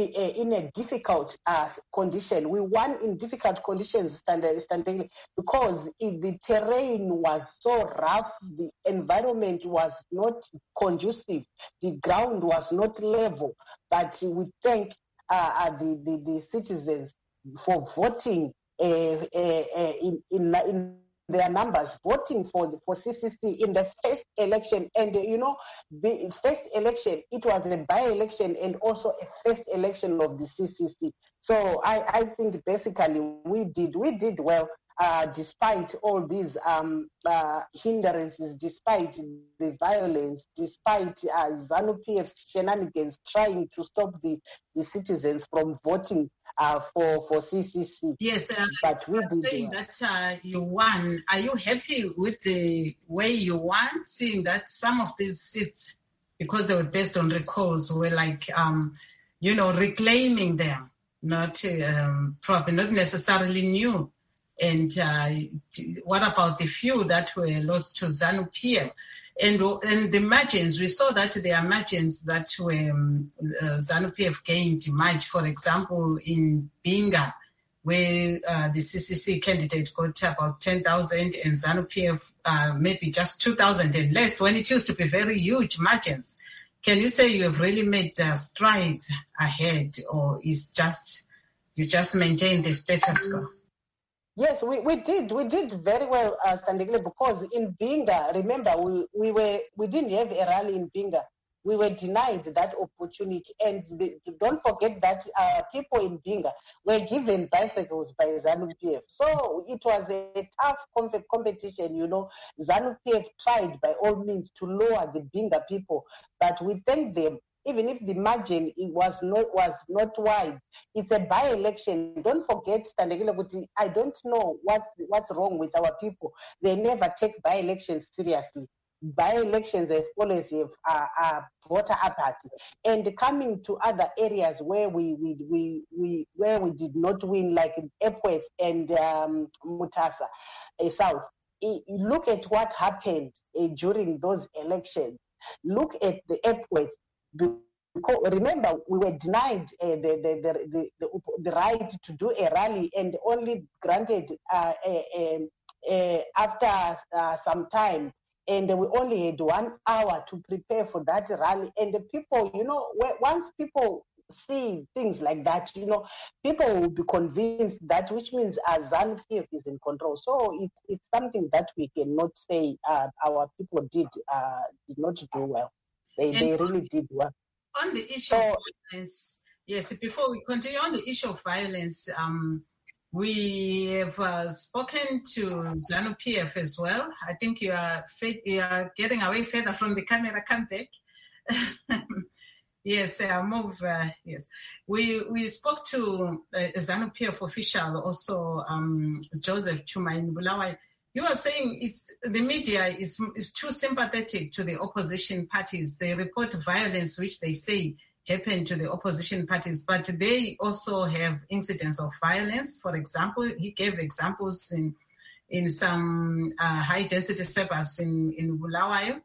in a difficult uh, condition. We won in difficult conditions, standing, because the terrain was so rough, the environment was not conducive, the ground was not level. But we thank uh, the, the, the citizens for voting Uh, uh, uh, in, in, in their numbers, voting for the, for C C C in the first election. And uh, you know, the first election, it was a by-election and also a first election of the C C C. So I, I think basically we did we did well, uh, despite all these um, uh, hindrances, despite the violence, despite uh, ZANU-P F's shenanigans trying to stop the, the citizens from voting Uh, for for C C C. Yes, uh, but we did saying well. that uh, you won. Are you happy with the way you won? Seeing that some of these seats, because they were based on recalls, were like, um, you know, reclaiming them, not um, probably not necessarily new. And uh, what about the few that were lost to ZANU-P F? And, and the margins, we saw that there are margins that were um, uh, ZANU-P F gained much. For example, in Binga, where uh, the C C C candidate got about ten thousand and ZANU-P F uh, maybe just two thousand and less, when it used to be very huge margins. Can you say you have really made uh, strides ahead, or is just you just maintain the status quo? Yes, we, we did. We did very well, uh, Standigile, because in Binga, remember, we, we were we didn't have a rally in Binga. we were denied that opportunity. And the, don't forget that uh, people in Binga were given bicycles by ZANU-P F. So it was a tough com- competition, you know. ZANU-P F tried by all means to lower the Binga people, but we thank them. Even if the margin it was not was not wide, it's a by-election. Don't forget, I don't know what's what's wrong with our people. They never take by-elections seriously. By-elections have always have uh, uh, voter apathy. And coming to other areas where we we we, we where we did not win, like Epworth and um, Mutasa uh, South. Look at what happened uh, during those elections. Look at the Epworth. Because remember, we were denied uh, the, the, the, the, the, the right to do a rally and only granted uh, uh, uh, uh, after uh, some time. And we only had one hour to prepare for that rally. And the people, you know, once people see things like that, you know, people will be convinced that, which means uh, ZANU-P F is in control. So it, it's something that we cannot say uh, our people did uh, did not do well. They, they really did well. On the issue so, of violence, yes, before we continue on the issue of violence, um, we have uh, spoken to ZANU-P F as well. I think you are you are getting away further from the camera. Come back. Yes, uh, move. Uh, yes, we we spoke to a ZANU-P F official, also um, Joseph Chuma in Bulawayo. You are saying it's the media is is too sympathetic to the opposition parties. They report violence, which they say happened to the opposition parties, but they also have incidents of violence. For example, he gave examples in in some uh, high density suburbs in in Bulawayo,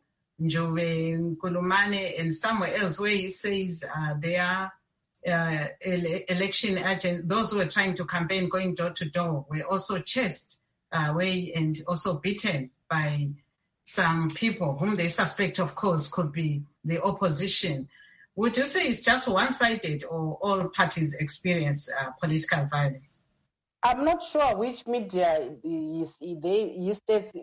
Njove, Nkulumane, and somewhere else where he says uh, they are uh, ele- election agents. Those who were trying to campaign, going door to door, were also chased away and also beaten by some people whom they suspect, of course, could be the opposition. Would you say it's just one-sided, or all parties experience uh, political violence? I'm not sure which media is they is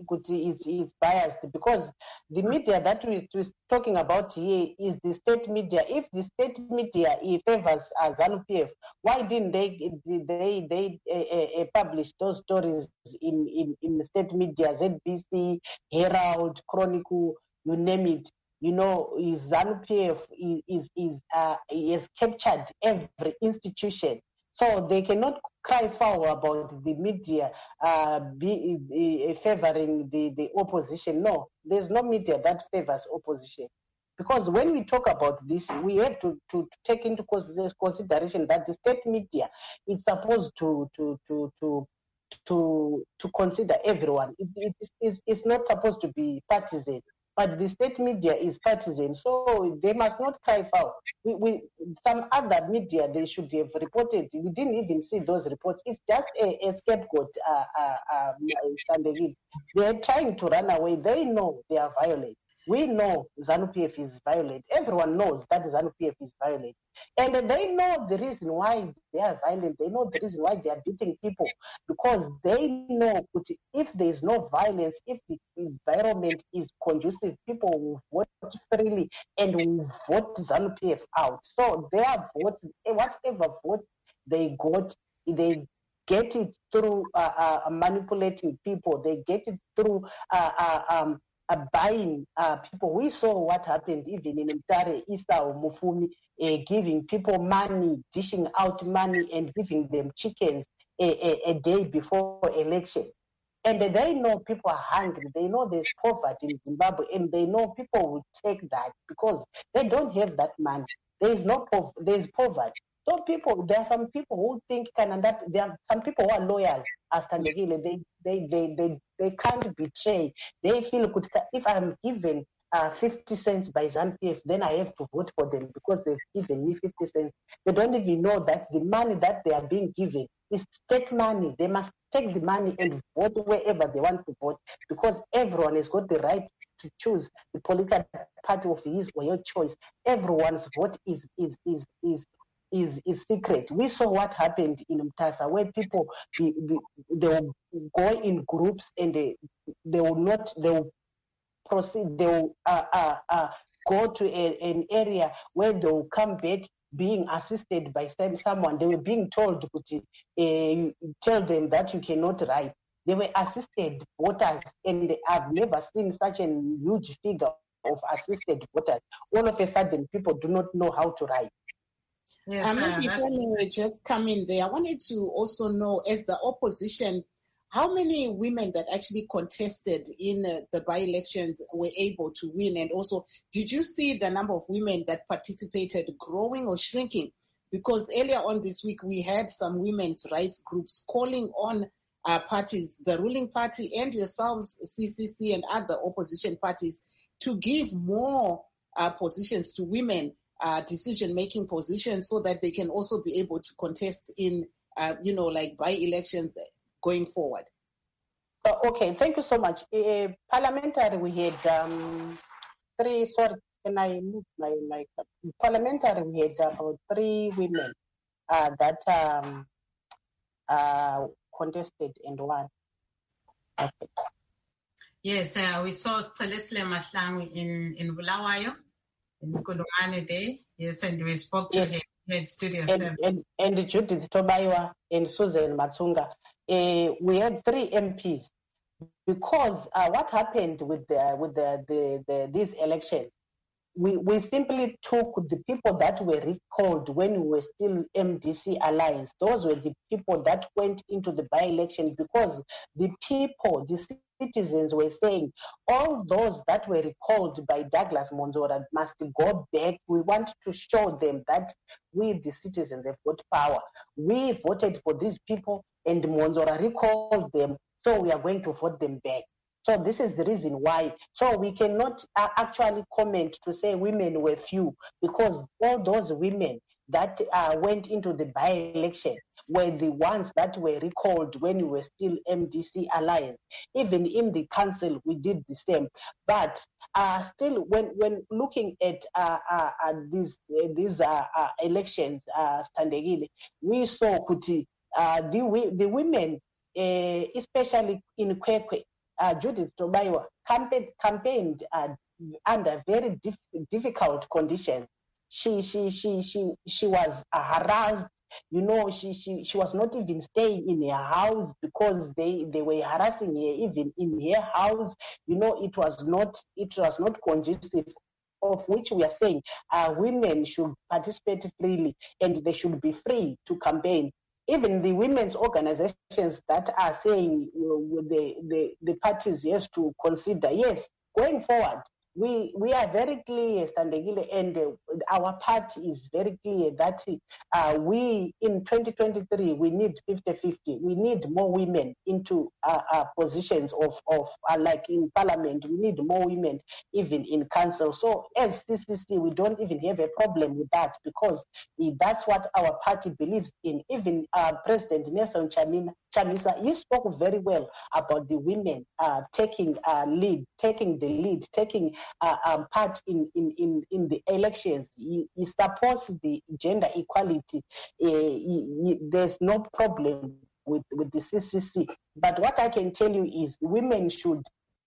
is, is biased, because the media that we we're talking about here is the state media. If the state media favors uh, ZANU-P F, why didn't they they they uh, uh, publish those stories in, in, in the state media? Z B C, Herald, Chronicle, you name it. You know, is ZANU-P F is is, is uh, has captured every institution. So they cannot cry foul about the media uh, be, be favoring the, the opposition. No, there's no media that favors opposition. Because when we talk about this, we have to, to, to take into consideration that the state media is supposed to to to to to, to consider everyone. It, it, it's, it's not supposed to be partisan. But the state media is partisan, so they must not cry foul. We, we, some other media, they should have reported. We didn't even see those reports. It's just a, a scapegoat. Uh, uh, uh, They're trying to run away. They know they are violent. We know ZANU-P F is violent. Everyone knows that ZANU-P F is violent. And they know the reason why they are violent. They know the reason why they are beating people. Because they know if there is no violence, if the environment is conducive, people will vote freely and will vote ZANU-P F out. So their vote, whatever vote they got, they get it through uh, uh, manipulating people. They get it through uh, uh, um, Uh, buying uh, people. We saw what happened even in Mtare, Esau Mufumi, uh, giving people money, dishing out money and giving them chickens a, a, a day before election. And they know people are hungry. They know there's poverty in Zimbabwe, and they know people will take that because they don't have that money. There is no pov- there is poverty. So people, there are some people who think can that there are some people who are loyal as Tandegile. They they they they they can't betray. They feel if I'm given uh, fifty cents by ZANU-P F, then I have to vote for them because they've given me fifty cents. They don't even know that the money that they are being given is state money. They must take the money and vote wherever they want to vote because everyone has got the right to choose the political party of his or your choice. Everyone's vote is is is is is is secret. We saw what happened in Mtasa, where people be, be, they will go in groups and they they will not they will proceed they will uh, uh, uh, go to a, an area where they will come back being assisted by some, someone. They were being told to uh, tell them that you cannot write. They were assisted voters, and I've never seen such a huge figure of assisted voters. All of a sudden, people do not know how to write. Yes, um, maybe if I may just come in there, I wanted to also know, as the opposition, how many women that actually contested in uh, the by-elections were able to win? And also, did you see the number of women that participated growing or shrinking? Because earlier on this week, we had some women's rights groups calling on uh, parties, the ruling party and yourselves, C C C, and other opposition parties, to give more uh, positions to women, uh, decision-making positions, so that they can also be able to contest in, uh, you know, like by-elections going forward. Uh, okay, thank you so much. Uh, parliamentary, we had um, three, sorry, can I move my, my parliamentary, we had about three women uh, that um, uh, contested and won. Okay. Yes, uh, we saw Celestia Mahlangu in, in Bulawayo, in Kulumane Day. Yes, and we spoke to yes. him at Studio and, seven. And, and Judith Tobaiwa and Susan Matsunga. Uh, we had three M Ps because uh, what happened with the, with the, the, the, these elections, we, we simply took the people that were recalled when we were still M D C Alliance. Those were the people that went into the by-election, because the people, the citizens were saying, all those that were recalled by Douglas Monzora must go back. We want to show them that we, the citizens, have got power. We voted for these people and Monzora recalled them, so we are going to vote them back. So this is the reason why. So we cannot uh, actually comment to say women were few, because all those women that uh, went into the by-election were the ones that were recalled when we were still M D C Alliance. Even in the council, we did the same. But uh, still, when when looking at uh, uh, uh, these uh, these uh, uh, elections, uh, Standegile, we saw Kuti, uh, the the women, uh, especially in Kwekwe, uh, Judith Tobaiwa, campaigned, campaigned uh, under very diff difficult conditions. She she she she she was uh, harassed. You know, she she she was not even staying in her house because they they were harassing her even in her house. You know, it was not it was not conducive. Of which we are saying uh, women should participate freely and they should be free to campaign. Even the women's organizations that are saying uh, the, the the parties has to consider, yes, going forward. We we are very clear, Standegile, and uh, our party is very clear that uh, we, in twenty twenty-three, we need fifty fifty. We need more women into uh, uh, positions of, of uh, like in parliament. We need more women even in council. So as C C C, we don't even have a problem with that, because that's what our party believes in. Even uh, President Nelson Chamisa, Chamisa, he spoke very well about the women uh, taking uh, lead, taking the lead, taking Uh, um, part in, in, in, in the elections. He, he supports the gender equality. Uh, he, he, there's no problem with, with the C C C. But what I can tell you is women should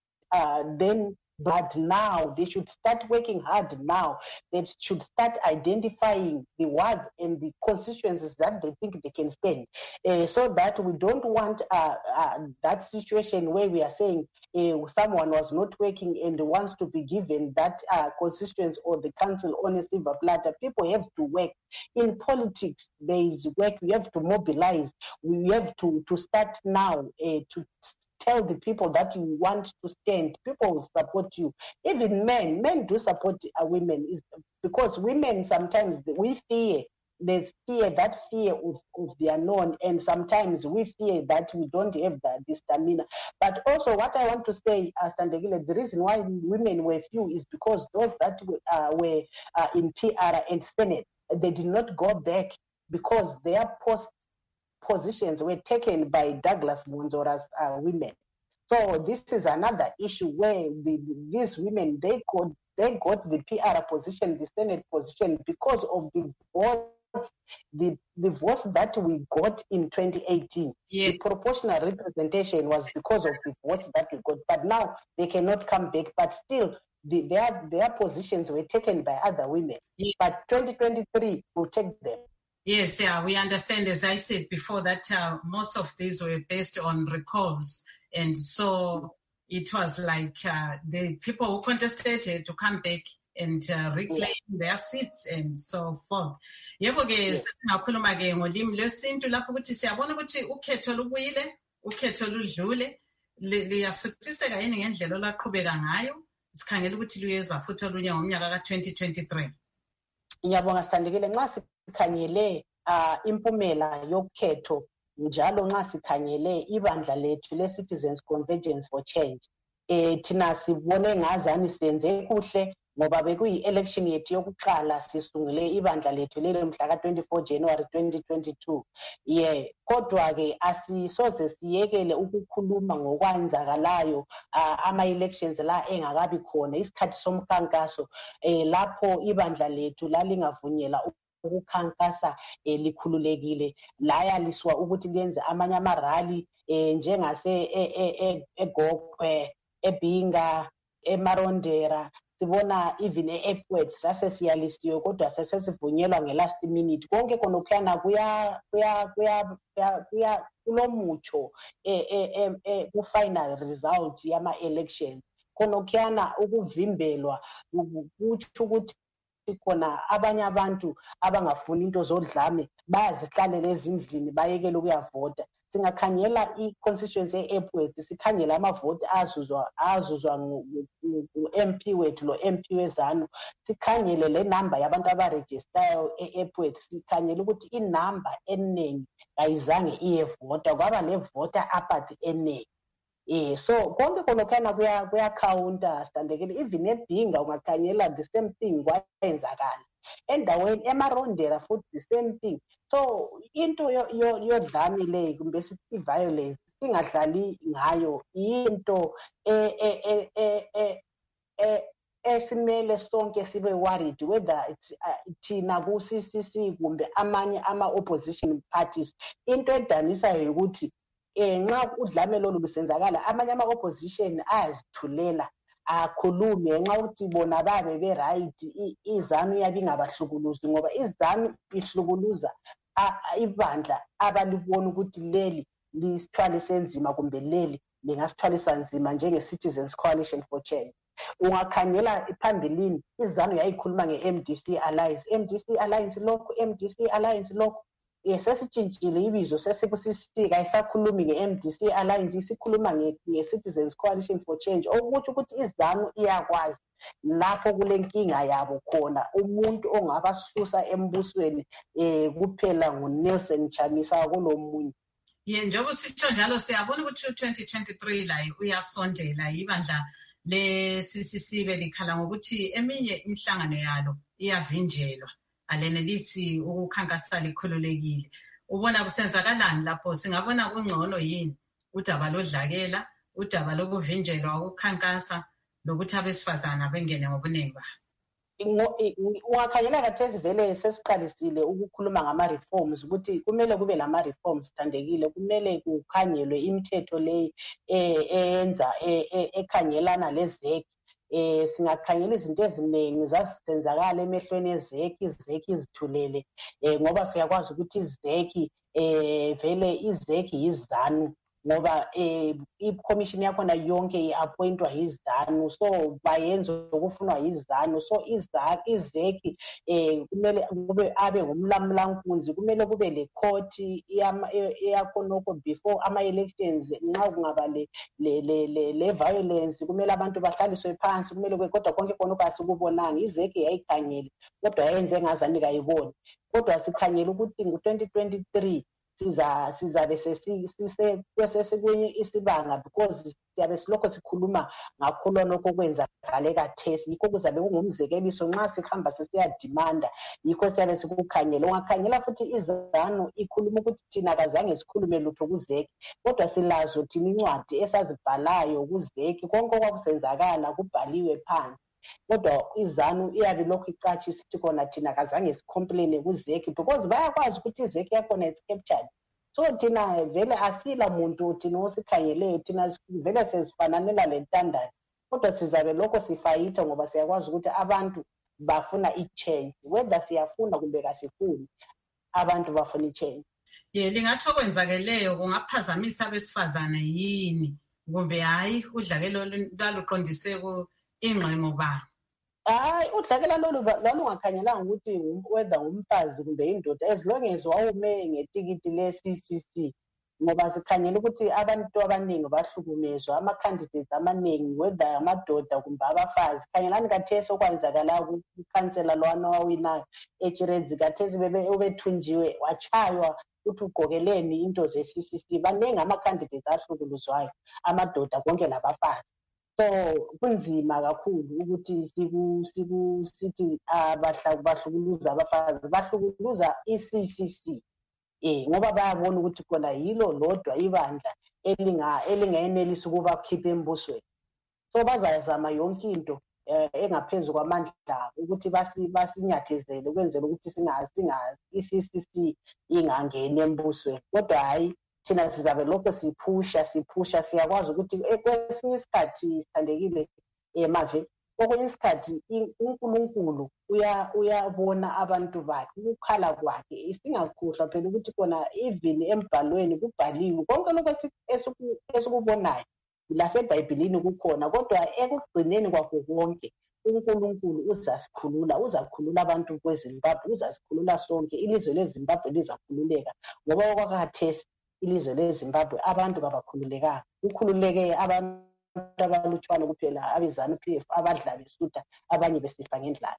uh, then, but now they should start working hard now. They should start identifying the wards and the constituencies that they think they can stand, uh, so that we don't want uh, uh, that situation where we are saying uh, someone was not working and wants to be given that uh, constituency or the council on a silver platter. People have to work. In politics, there is work. We have to mobilize. We have to, to start now uh, to tell the people that you want to stand. People will support you. Even men, men do support uh, women, is because women sometimes we fear. There's fear, that fear of, of the unknown, and sometimes we fear that we don't have the, the stamina. But also, what I want to say, uh, Standegile, the reason why women were few is because those that uh, were uh, in P R and Senate, they did not go back because their post positions were taken by Douglas Monzora's uh, women. So this is another issue where the, these women, they got, they got the P R position, the Senate position, because of the votes, the, the votes that we got in twenty eighteen. Yeah. The proportional representation was because of the votes that we got. But now they cannot come back. But still, the, their, their positions were taken by other women. Yeah. But twenty twenty-three will take them. Yes, yeah, we understand, as I said before, that uh, most of these were based on recalls. And so it was like uh, the people who contested had to come back and uh, reclaim yeah. their seats and so forth. Yebo ke singakhuluma ke ngolimi lwesintu lapho ukuthi siyabona ukuthi ukhetho lubuyile, ukhetho ludlule, liyasuthiseka yini ngendlela olaqhubeka ngayo. Sikhangela ukuthi luyeza futhi olunye ngomnyaka ka twenty twenty-three. Ngiyabonga Sithandekile, nxa sikhangele uh, impumela yokhetho njalo nxa sikhangele ibandla lethu le Citizens Convergence for Change, eh thina sibone ngazani senze kuhle ngoba bekuyi-election yethu yokuqala sisungule ibandla lethu lelo mhla ka twenty-four January twenty twenty-two. Yeah, kodwa ke asisoze siyekele ukukhuluma ngokwenzakalayo uh, ama-elections la engakabi khona isikhathi somkhankaso eh lapho ibandla lethu lalingavunyela ukukhankasa eh, likhululekile laya liswa ukuthi lenze amanye amarali eh, njengase eGokwe, eBinga, eMarondera. Sibona even e-Epworth sase siyalisiwe kodwa sesesivunyelwa nge-last minute. Konke konokhuyana kuya kuya kuya kuya kulomucho ku-final result yama-election. Konokhuyana ukuvimbelwa kutsho ukuthi khona abanye abantu abangafuni into zodlame bayazihlalela ezindlini bayekele ukuyavota. Singakhangela i-constituency e-Epworth, sikhangela amavoti azuzwa azuzwa ngu-M P wethu lo M P wezanu, sikhangele le number yabantu abarejistayo e-Epworth, sikhangele ukuthi inumber eningi ayizange iyevota, kwaba levota apathy eningi. Eh so konke konokhana kuya kuya counter Sithandekile, even eBinga ungakhangela the same thing kwayenzakala. Endaweni eMarondera futhi the same thing. So into yodlame le kumbe sithi violence singadlali ngayo into e e e esimele sonke sibe worried whether it's thina ku C C C kumbe amanye ama opposition parties. Into edanisa ukuthi eh nxa udlame lolu lusenzakala amanye ama opposition ayazithulela akhulume nxa ukuthi bona babe be right izanu yabi ngabahlukuluzi ngoba izanu ihlukuluza ibandla abalibona ukuthi leli lisithwale senzima kumbe leli lingasithwalisa nzima njenge Citizens Coalition for Change. Ungakhangela phambilini izanu yayikhuluma nge-M D C Alliance, M D C Alliance lokho, M D C Alliance lokho. Yes, sesitshintshile ibizo sesikusisika isakhulumi nge-M D C Alliance isikhuluma nge-Citizens Coalition for Change, ukuthi ukuthi izanu iyakwazi lapho kule nkinga yabo khona umuntu ongabasusa embusweni eh kuphela nguNelson Chamisa kulomunye. Ye njengoba sitsho njalo siyabona ukuthi twenty twenty-three la uyasondela ibandla le C C C belikhala ngokuthi eminye imhlangano yalo iyavinjelwa alenelisi ukukhankasa likhululekile. Ubona kusenzakalani lapho? Singabona kungcono yini udaba lodlakela, udaba lokuvinjelwa ukukhankasa lokuthi abesifazana bengene ngobuningi babo? Ungakhangela kathesi vele sesiqalisile ukukhuluma ngama-reforms ukuthi kumele kube lama-reforms Sithandekile, kumele kukhangelwe imithetho leyi eyenza ekhangelana lezeki. Eh singakhangela izinto eziningi zasenzakala emehlweni ezeki, izeki izithulele eh ngoba siyakwazi ukuthi izeki eh vele izeki yizanu ngoba eh i-commission yakhona yonke i-appointwa yizanu, so bayenza ukufunwa yizanu. So izaki izeki eh kumele kube abe ngumlamulankunzi, kumele kube le court yakhonoko before ama-elections. Nxa kungaba le le le violence kumele abantu bahlaliswe phansi, kumele kodwa konke khonoko asikubonanga. Izeki yayikhangele kodwa yayenze ngazani kayiboni, kodwa sikhangela ukuthi ngo twenty twenty-three siza sizabe sesise kwesesikwenye isibanga because siyabe silokho sikhuluma ngakho lokho kwenzakale kathesi. Yikho kuzabe kungumzekeliso nxa sikhamba sesiya demanda, yikho siyabe sikukhangela. Ungakhangela futhi izanu ikhuluma ukuthi thina kazange sikhulume lutho kuzeki, kodwa silazo thina incwadi esazibhalayo kuzeki konke okwakusenzakala kubhaliwe phansi. Kodwa izanu iyabe lokho icathi sithi kona thina kazange sicomplain kuzeki because bayakwazi ukuthi izeki yakhona is captured. So thina vele asila muntu thina osikhangeleyo, thina vele sezifananela lentandane kodwa sizabe lokho sifayitha ngoba siyakwazi ukuthi abantu bafuna i-change, whether siyafuna kumbe kasifuni, abantu bafuna i-change. Ye lingathi okwenzakeleyo kungaphazamisa abesifazane yini kumbe hayi udlakelo lwaluqondise ku ingqengo ba? Hayi, udlakela lolu lwalungakhangelanga ukuthi whether ngumfazi kumbe indoda, as long as wawume ngetikiti le-C C C, ngoba sikhangela ukuthi abantu abaningi bahlukumezwa, ama-candidates amaningi, whether amadoda kumbe abafazi. Khangelani kathesi okwenzakala kukhansela lwana wawinayo eChiredzi, kathesi ubethunjiwe wachaywa ukuthi ugqokeleni into ze-C C C. Baningi ama-candidates ahlukuluzwayo, amadoda konke labafazi. So kunzima kakhulu ukuthi sithi bahlukuluza abafazi, bahlukuluza i-C C C. Eh ngoba bayabona ukuthi khona yilo lodwa ibandla elinga elingayenelisa ukuba khipha embusweni. So bazayazama yonke into engaphezulu kwamandla ukuthi basi basinyathezele ukwenzela ukuthi singazi i-C C C ingangeni embusweni. Kodwa hayi thina sizabe lokho siphusha siphusha siyakwazi ukuthi kwesinye isikhathi sithandekile emave, okunye isikhathi uNkulunkulu uyabona abantu bakhe, ukukhala kwakhe. Singakhohlwa phela ukuthi khona even embhalweni kubhaliwe konke lokho esikubonayo laseBhayibhelini kukhona, kodwa ekugcineni kwakho konke uNkulunkulu uzasikhulula, uzakhulula abantu kweZimbabwe, uzasikhulula sonke, ilizwe leZimbabwe lizakhululeka ngoba okwakhathesi ilizwe leZimbabwe abantu kabakhululekanga. Kukhululeke abantu abalutshwana kuphela, abezanu-P F abadla besutha, abanye besifa ngendlala.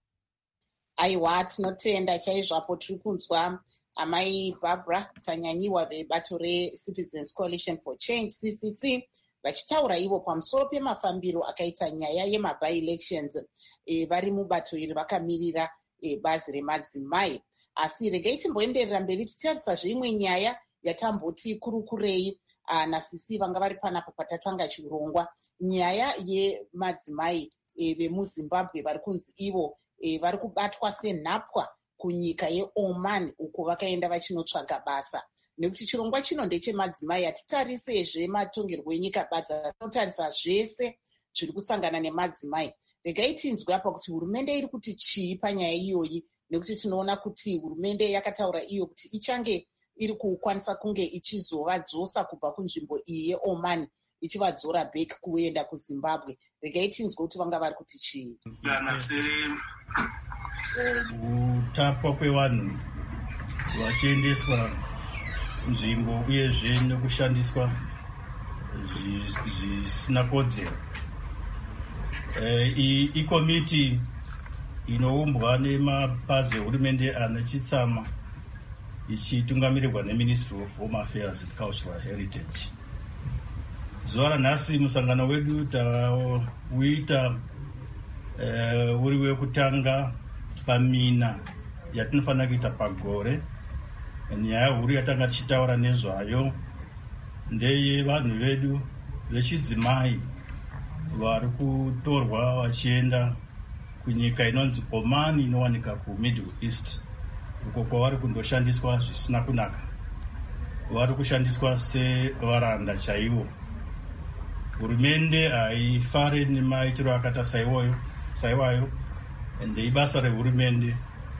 Aiwa, tinotenda chaizvapo tiri kunzwa amai Barbara Tsanyanyiwa vebato reCitizens Coalition for Change C C C vachitaura ivo pamusoro pemafambiro akaita nyaya yema-by-elections e, vari mubato iri vakamirira e, bazi remadzimai. Asi regai timboenderera mberi tichitarisa zvimwe nyaya yatamboti kurukurei nasisi vanga vari panapa patatanga chirongwa, nyaya yemadzimai e, vemuZimbabwe vari kunzi ivo e, vari kubatwa senhapwa kunyika yeOman uko vakaenda vachinotsvaga basa. Nekuti chirongwa chino ndechemadzimai, hatitarisezve matongerwo enyika badza, tinotarisa zvese zviri kusangana nemadzimai. Regai tinzwe apa kuti hurumende iri kuti chii panyaya iyoyi, nekuti tinoona kuti hurumende yakataura iyo kuti ichange iri kukwanisa kunge ichizovadzosa kubva kunzvimbo iyi yeOman ichivadzora back kuenda kuZimbabwe. Regai tinzwe kuti vanga vari kuti chii. Kana sekutapwa kwevanhu vachiendeswa nzvimbo uyezve nekushandiswa zvisina kodzero. Iyi ikomiti inoumbwa nemapazi ehurumende ane chitsama ichitungamirirwa neMinistry of Home Affairs and Cultural Heritage. Zuva ranhasi musangano wedu tauita uh, uri wekutanga pamina yatinofanira kuita pagore. Nyaya huru yatanga tichitaura nezvayo ndeye vanhu vedu vechidzimai vari kutorwa vachienda kunyika inonzi Oman inowanika kuMiddle East, uko kwavari kundoshandiswa zvisina kunaka. Vari kushandiswa sevaranda chaivo. Hurumende haifare nemaitiro akata saiwayo saiwayo ende ibasa rehurumende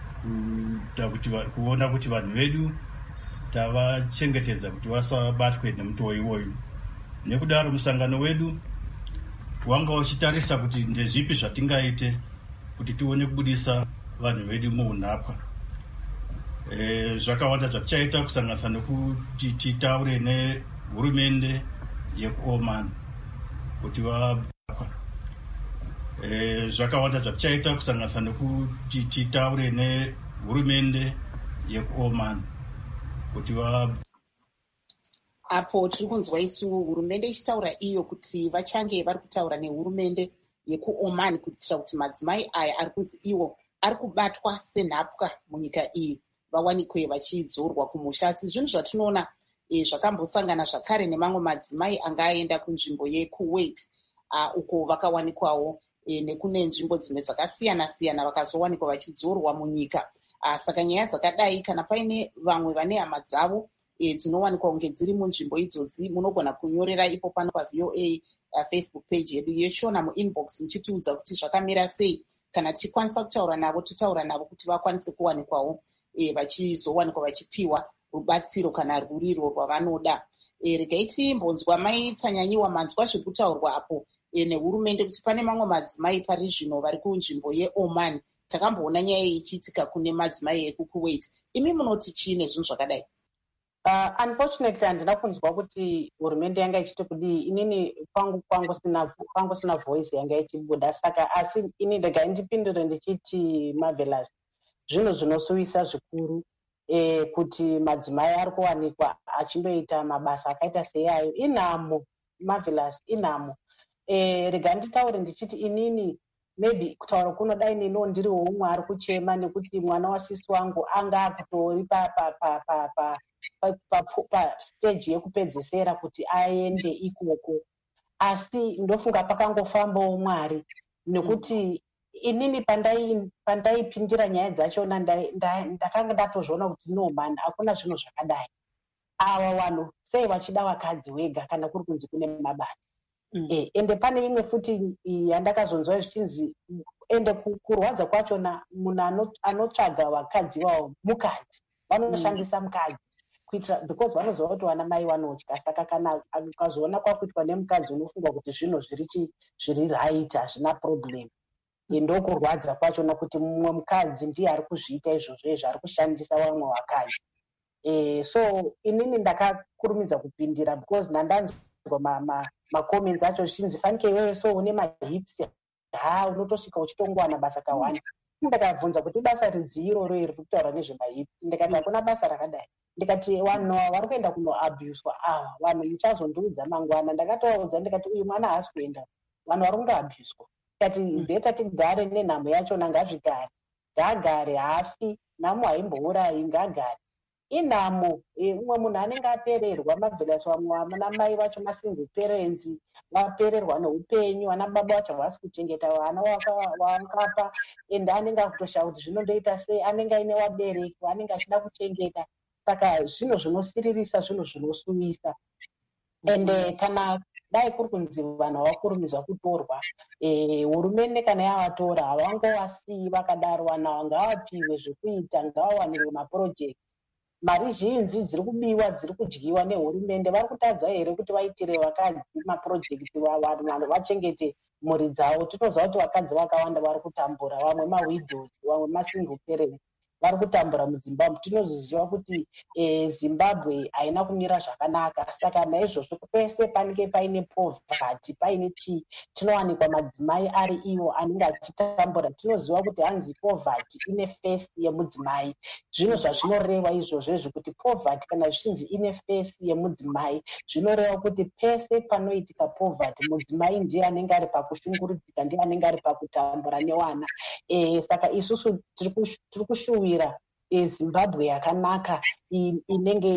kuona kuti vanhu vedu tavachengetedza kuti vasabatwe nemutowo iwoyu. Nekudaro musangano wedu wanga uchitarisa kuti ndezvipi zvatingaite kuti tione kubudisa vanhu vedu muunhapwa. E, zvakawanda zvatichaita kusanganisa nekuti titaure nehurumende yekuOman kuti vabakwa. E, zvakawanda zvatichaita kusanganisa nekuti titaure nehurumende yekuOman kuti va apo tiri kunzwa isu hurumende ichitaura iyo kuti vachange vari kutaura nehurumende yekuOman kuitira kuti madzimai aya ari kunzi iwo ari kubatwa senhapwa munyika iyi vawanikwe vachidzorwa kumusha. Asi zvinhu zvatinoona e, zvakambosangana zvakare nemamwe madzimai anga aenda kunzvimbo yeKuwait uh, uko vakawanikwawo e, nekune nzvimbo dzimwe dzakasiyana siyana vakazowanikwa vachidzorwa munyika. Uh, saka nyaya dzakadai kana paine vamwe vane hama dzavo e, dzinowanikwa kunge dziri munzvimbo idzodzi, munogona kunyorera ipo pano paV O A uh, Facebook page yedu yeshona muinbox muchitiudza kuti zvakamira sei. Kana tichikwanisa kutaura navo totaura navo kuti vakwanise kuwanikwawo e, vachizowanikwa vachipiwa rubatsiro kana rwuriro rwavanoda. E, regai timbonzwa mai Tsanyanyiwa manzwa zvekutaurwa apo e, nehurumende kuti pane mamwe madzimai pari zvino vari kunzvimbo yeOman. Takamboona nyaya iyi ichiitika kune madzimai ekuKuwait. Imi munoti chiine zvinhu zvakadai? Uh, unfortunately handina kunzwa kuti hurumende yanga ichiti kudii. Inini kwangu kwangu sina kwangu sina voice yanga ichibuda, saka asi ini ndega ndipindure ndichiti Marvelous, zvinhu zvinosuvisa zvikuru e, kuti madzimai ari kuwanikwa achindoita mabasa akaita seayo. Inhamo Marvelous, inhamo. E, rega nditaure ndichiti inini maybe kutaura kunodai neniwo ndiriwo umwe ari kuchema nekuti mwana wasisi wangu anga akutori pa pa pa pa pa pa pa stage yekupedzesera kuti aende ikoko, asi ndofunga pakangofambawo Mwari, nekuti inini pandai pandaipindira nyaya dzachona ndakanga ndatozviona kuti no man, hakuna zvinhu zvakadai. Ava vanhu sei vachida vakadzi wega kana kuri kunzi kune mabasa. Mm. E, ende pane imwe futi yandakazonzwa zvichinzi ende kurwadza kwachona munhu anotsvaga vakadzi vavo mukadzi, vanoshandisa mm. mukadzi kuitira because vanoziva kuti vana mai vanotya. Saka kana ukazoona kwakuitwa nemukadzi unofunga kuti zvinhu zviri zviri right, hazvina problem. Ndokurwadza kwachona kuti mumwe mukadzi ndiye ari kuzviita izvozvo izvo, ari kushandisa vamwe vakadzi. E, so inini ndakakurumidza kupindira because nandanzwa macomments ma, ma acho zvichinzi fanike iwewe so une mahips ha unotosvika uchitongowana basa kawanda. Ndakabvunza kuti basa ridzii iroro iri kutaura nezvemahips. Ndikati hakuna basa rakadai. Ndikati vanhu vari kuenda kunoabhuswa ava vanhu muchazondiudza mangwana. Ndakatovaudza ndikati uyu mwana haasi kuenda, vanhu vari kundoabhuswa. Ndikati bheta tigare nenhamo yachona, ngazvigare, ngagare, hafi, nhamo haimbourayi, ngagare. Inhamo umwe munhu anenge apererwa Marvelous, vamwe vana mai vacho masingle parents, vapererwa neupenyu, vana baba vacho havasi kuchengeta vana vakapa, ende anenge akutoshaya kuti zvinondoita sei, anenge aine vabereki anenge achida kuchengeta. Saka zvinhu zvinosiririsa, zvinhu zvinosuvisa. Ende kana dai kuri kunzi vanhu havakurumidzwa kutorwa, hurumende kana yavatora havangovasiyi vakadaro, vanhu ava ngavapiwe zvekuita, ngavawanirwe mapurojekti. Mari zhinji dziri kubiwa, dziri kudyiwa nehurumende. Vari kutadza here kuti vaitire vakadzi mapurojekti vanhu vachengete mhuri dzavo? Tinoziva kuti vakadzi vakawanda vari kutambura, vamwe mawidows, vamwe masingle parents vari kutambura muZimbabwe. Tinozviziva kuti e, Zimbabwe haina kumira zvakanaka. Saka naizvozvo pese panenge paine poverty, paine chii, tinowanikwa madzimai ari iwo anenge achitambura. Tinoziva kuti hanzi poverty ine face yemudzimai. Zvinhu zvazvinoreva izvozvo izvo kuti poverty kana zvichinzi ine face yemudzimai, zvinoreva kuti pese panoitika poverty mudzimai ndiye anenge ari pakushungurudzika, ndiye anenge ari pakutambura newana. E, saka isusu tiri kushuwira Zimbabwe yakanaka inenge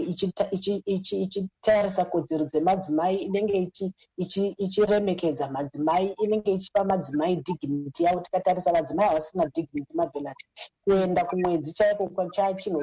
ichitarisa kodzero dzemadzimai, inenge ichiremekedza madzimai, inenge ichipa madzimai dignity yavo. Tikatarisa madzimai havasina dignity Marvelous. Kuenda kumwedzi chaiko chinhu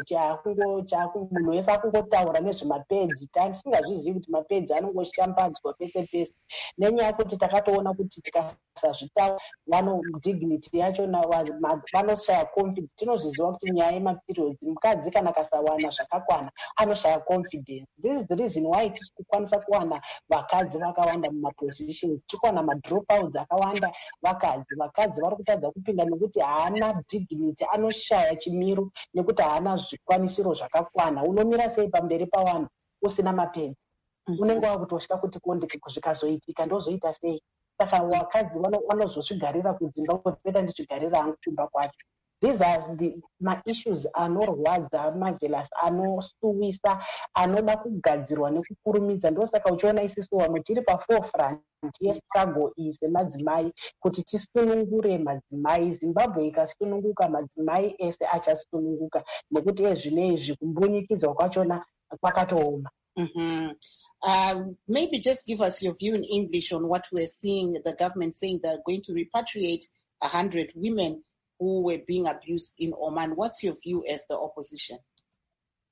munhu wese akungotaura nezvemapedzi, tisingazvizivi kuti mapedzi anongoshambadzwa pese pese, nenyaya yekuti takatoona kuti tikasazvitaura vano dignity yacho vanoshaya confidence. Tinozviziva kuti nyaya yemaperiods, mukadzi kana kasawana zvakakwana anoshaya confidence. This is the reason why tiri kukwanisa kuwana vakadzi vakawanda mumapositions, tikuwana madropouts akawanda vakadzi. Vakadzi vari kutadza kupinda nekuti haana dignity, anoshaya chimiro nekuti haana zvikwanisiro zvakakwana. Unomira sei pamberi pavanhu usina mapedzi? Unenge wakutosha kuti kondike kuzvikazoitika ndozoita sei? Saka vakadzi vanozozvigarira kudzimba kupeta ndizvigarira hangu kumba kwacho. These are the ma-issues anorwadza Marvelous, anosuwisa, anoda kugadzirwa nekukurumidza. Ndosaka uchiona isusu vamwe tiri paforefront yestruggle iyi semadzimai kuti tisunungure madzimai. Zimbabwe ikasununguka madzimai ese achasununguka, nekuti ezvinezvi kumbunyikidzwa kwachona kwakatooma. Mm-hmm. Uh, maybe just give us your view in English on what we're seeing, the government saying they're going to repatriate one hundred women who were being abused in Oman. What's your view as the opposition?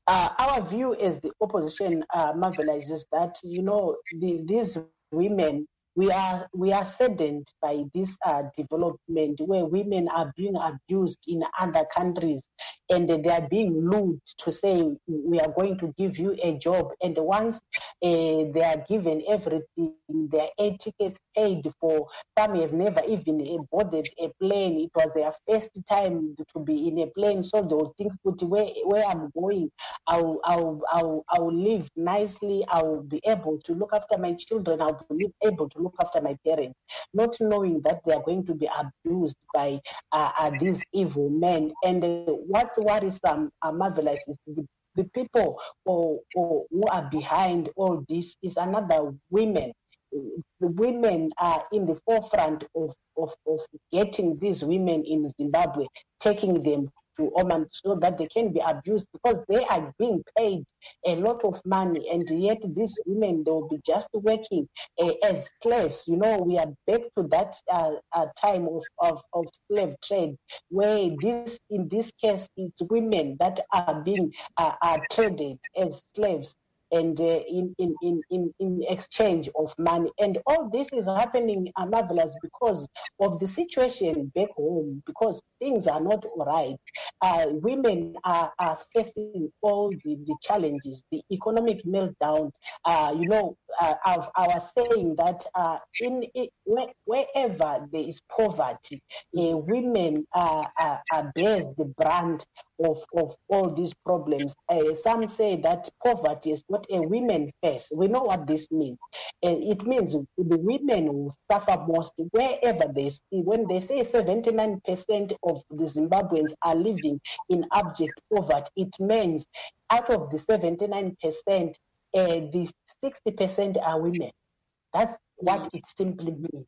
uh, our view as the opposition, uh, Marvelous, is that, you know, the, these women, we are we are saddened by this uh, development where women are being abused in other countries, and they are being lured to say, we are going to give you a job, and once uh, they are given everything, their air tickets paid for, some have never even uh, boarded a plane. It was their first time to be in a plane, so they will think, where, where I'm going, I'll, I'll, I'll, I'll live nicely, I'll be able to look after my children, I'll be able to look after my parents, not knowing that they are going to be abused by uh, uh, these evil men. And uh, what's worrisome, uh, Marvelous, is the, the people or, or who are behind all this is another women. The women are in the forefront of, of, of getting these women in Zimbabwe, taking them to Oman so that they can be abused, because they are being paid a lot of money, and yet these women, they will be just working uh, as slaves. You know, we are back to that uh, uh, time of, of, of slave trade, where this, in this case, it's women that are being uh, are traded as slaves, and uh, in, in, in, in, in exchange of money. And all this is happening, uh, Marvelous, because of the situation back home, because things are not all right. Uh, women are, are facing all the, the challenges, the economic meltdown. Uh, you know, uh, I, I was saying that uh, in it, where, wherever there is poverty, uh, women uh, uh, uh, bears the brunt of, of all these problems. Uh, some say that poverty is what a women face. We know what this means. Uh, it means the women will suffer most wherever they see. When they say seventy-nine percent of the Zimbabweans are living in abject poverty, it means out of the seventy-nine percent, uh, the sixty percent are women. That's what it simply means.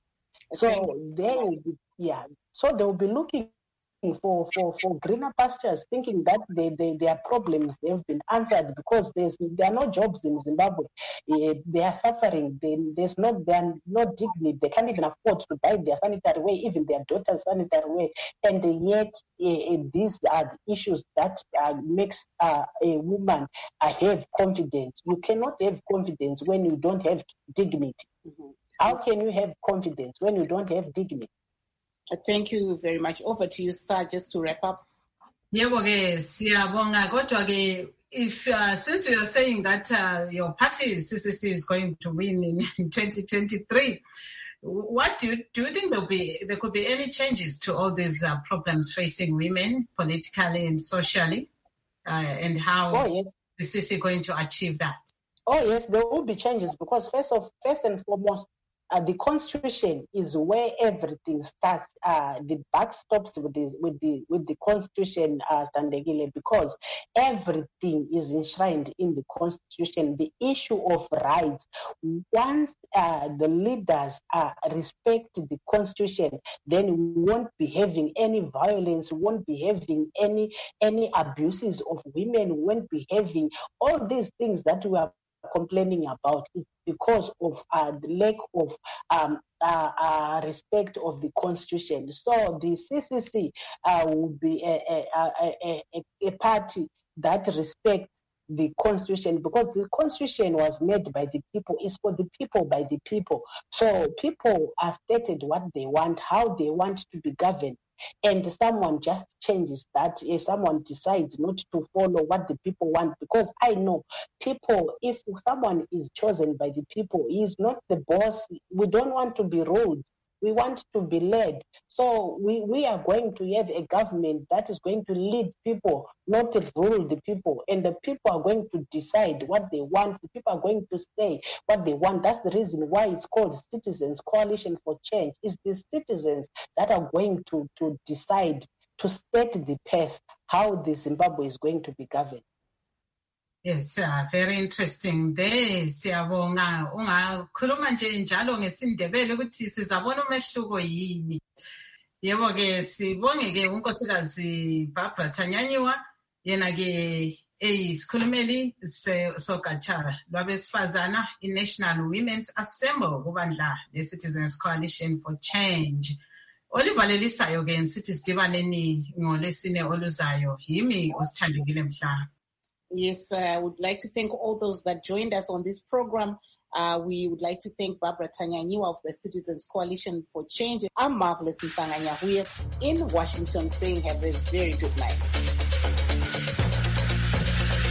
So they will be, yeah, so they will be looking for, for, for greener pastures, thinking that they, they, their problems, they've been answered, because there's there are no jobs in Zimbabwe. Uh, they are suffering. They, there's no, they are no dignity. They can't even afford to buy their sanitary wear, even their daughter's sanitary wear. And yet, uh, these are the issues that uh, makes uh, a woman uh, have confidence. You cannot have confidence when you don't have dignity. Mm-hmm. How can you have confidence when you don't have dignity? Thank you very much. Over to you, Star, just to wrap up. Yebo ke siyabonga, kodwa ke if uh, since you are saying that uh, your party C C C is going to win in, in twenty twenty-three, what do you do you think there'll be there could be any changes to all these uh, problems facing women politically and socially, uh, and how oh, yes. the C C C is going to achieve that? Oh yes, there will be changes, because first of first and foremost, Uh, the constitution is where everything starts. Uh, the buck stops with the with the with the constitution, uh, Sandegile, because everything is enshrined in the constitution. The issue of rights, once uh, the leaders uh, respect the constitution, then we won't be having any violence, we won't be having any any abuses of women, we won't be having all these things that we are complaining about. Is because of uh, the lack of um, uh, uh, respect of the constitution. So the C C C uh, will be a, a, a, a, a party that respects the constitution, because the constitution was made by the people, is for the people, by the people. So people are stated what they want, how they want to be governed. And someone just changes that. If someone decides not to follow what the people want, because I know people, if someone is chosen by the people, he is not the boss. We don't want to be ruled. We want to be led. So we, we are going to have a government that is going to lead people, not to rule the people. And the people are going to decide what they want. The people are going to say what they want. That's the reason why it's called Citizens Coalition for Change. It's the citizens that are going to, to decide, to set the pace, how the Zimbabwe is going to be governed. Yes, uh, very interesting. There, siyabonga ungakhuluma nje njalo ngesindebele ukuthi sizabona umehluko yini. Yebo ke sibonge ke unkosikazi Barbara Thanyanyiwa, yena ke eyisikhulumeli sogatsha lwabesifazana i-National Women's Assembly kubandla le-Citizens Coalition for Change. Olivalelisayo ke nsithi sidibaneni ngolesine oluzayo, yimi uSithandekile Mhlanga. Yes, uh, I would like to thank all those that joined us on this program. Uh, we would like to thank Barbara Tanyanyiwa of the Citizens Coalition for Change. I'm Marvelous Mpanganyahuye in Washington saying have a very good night.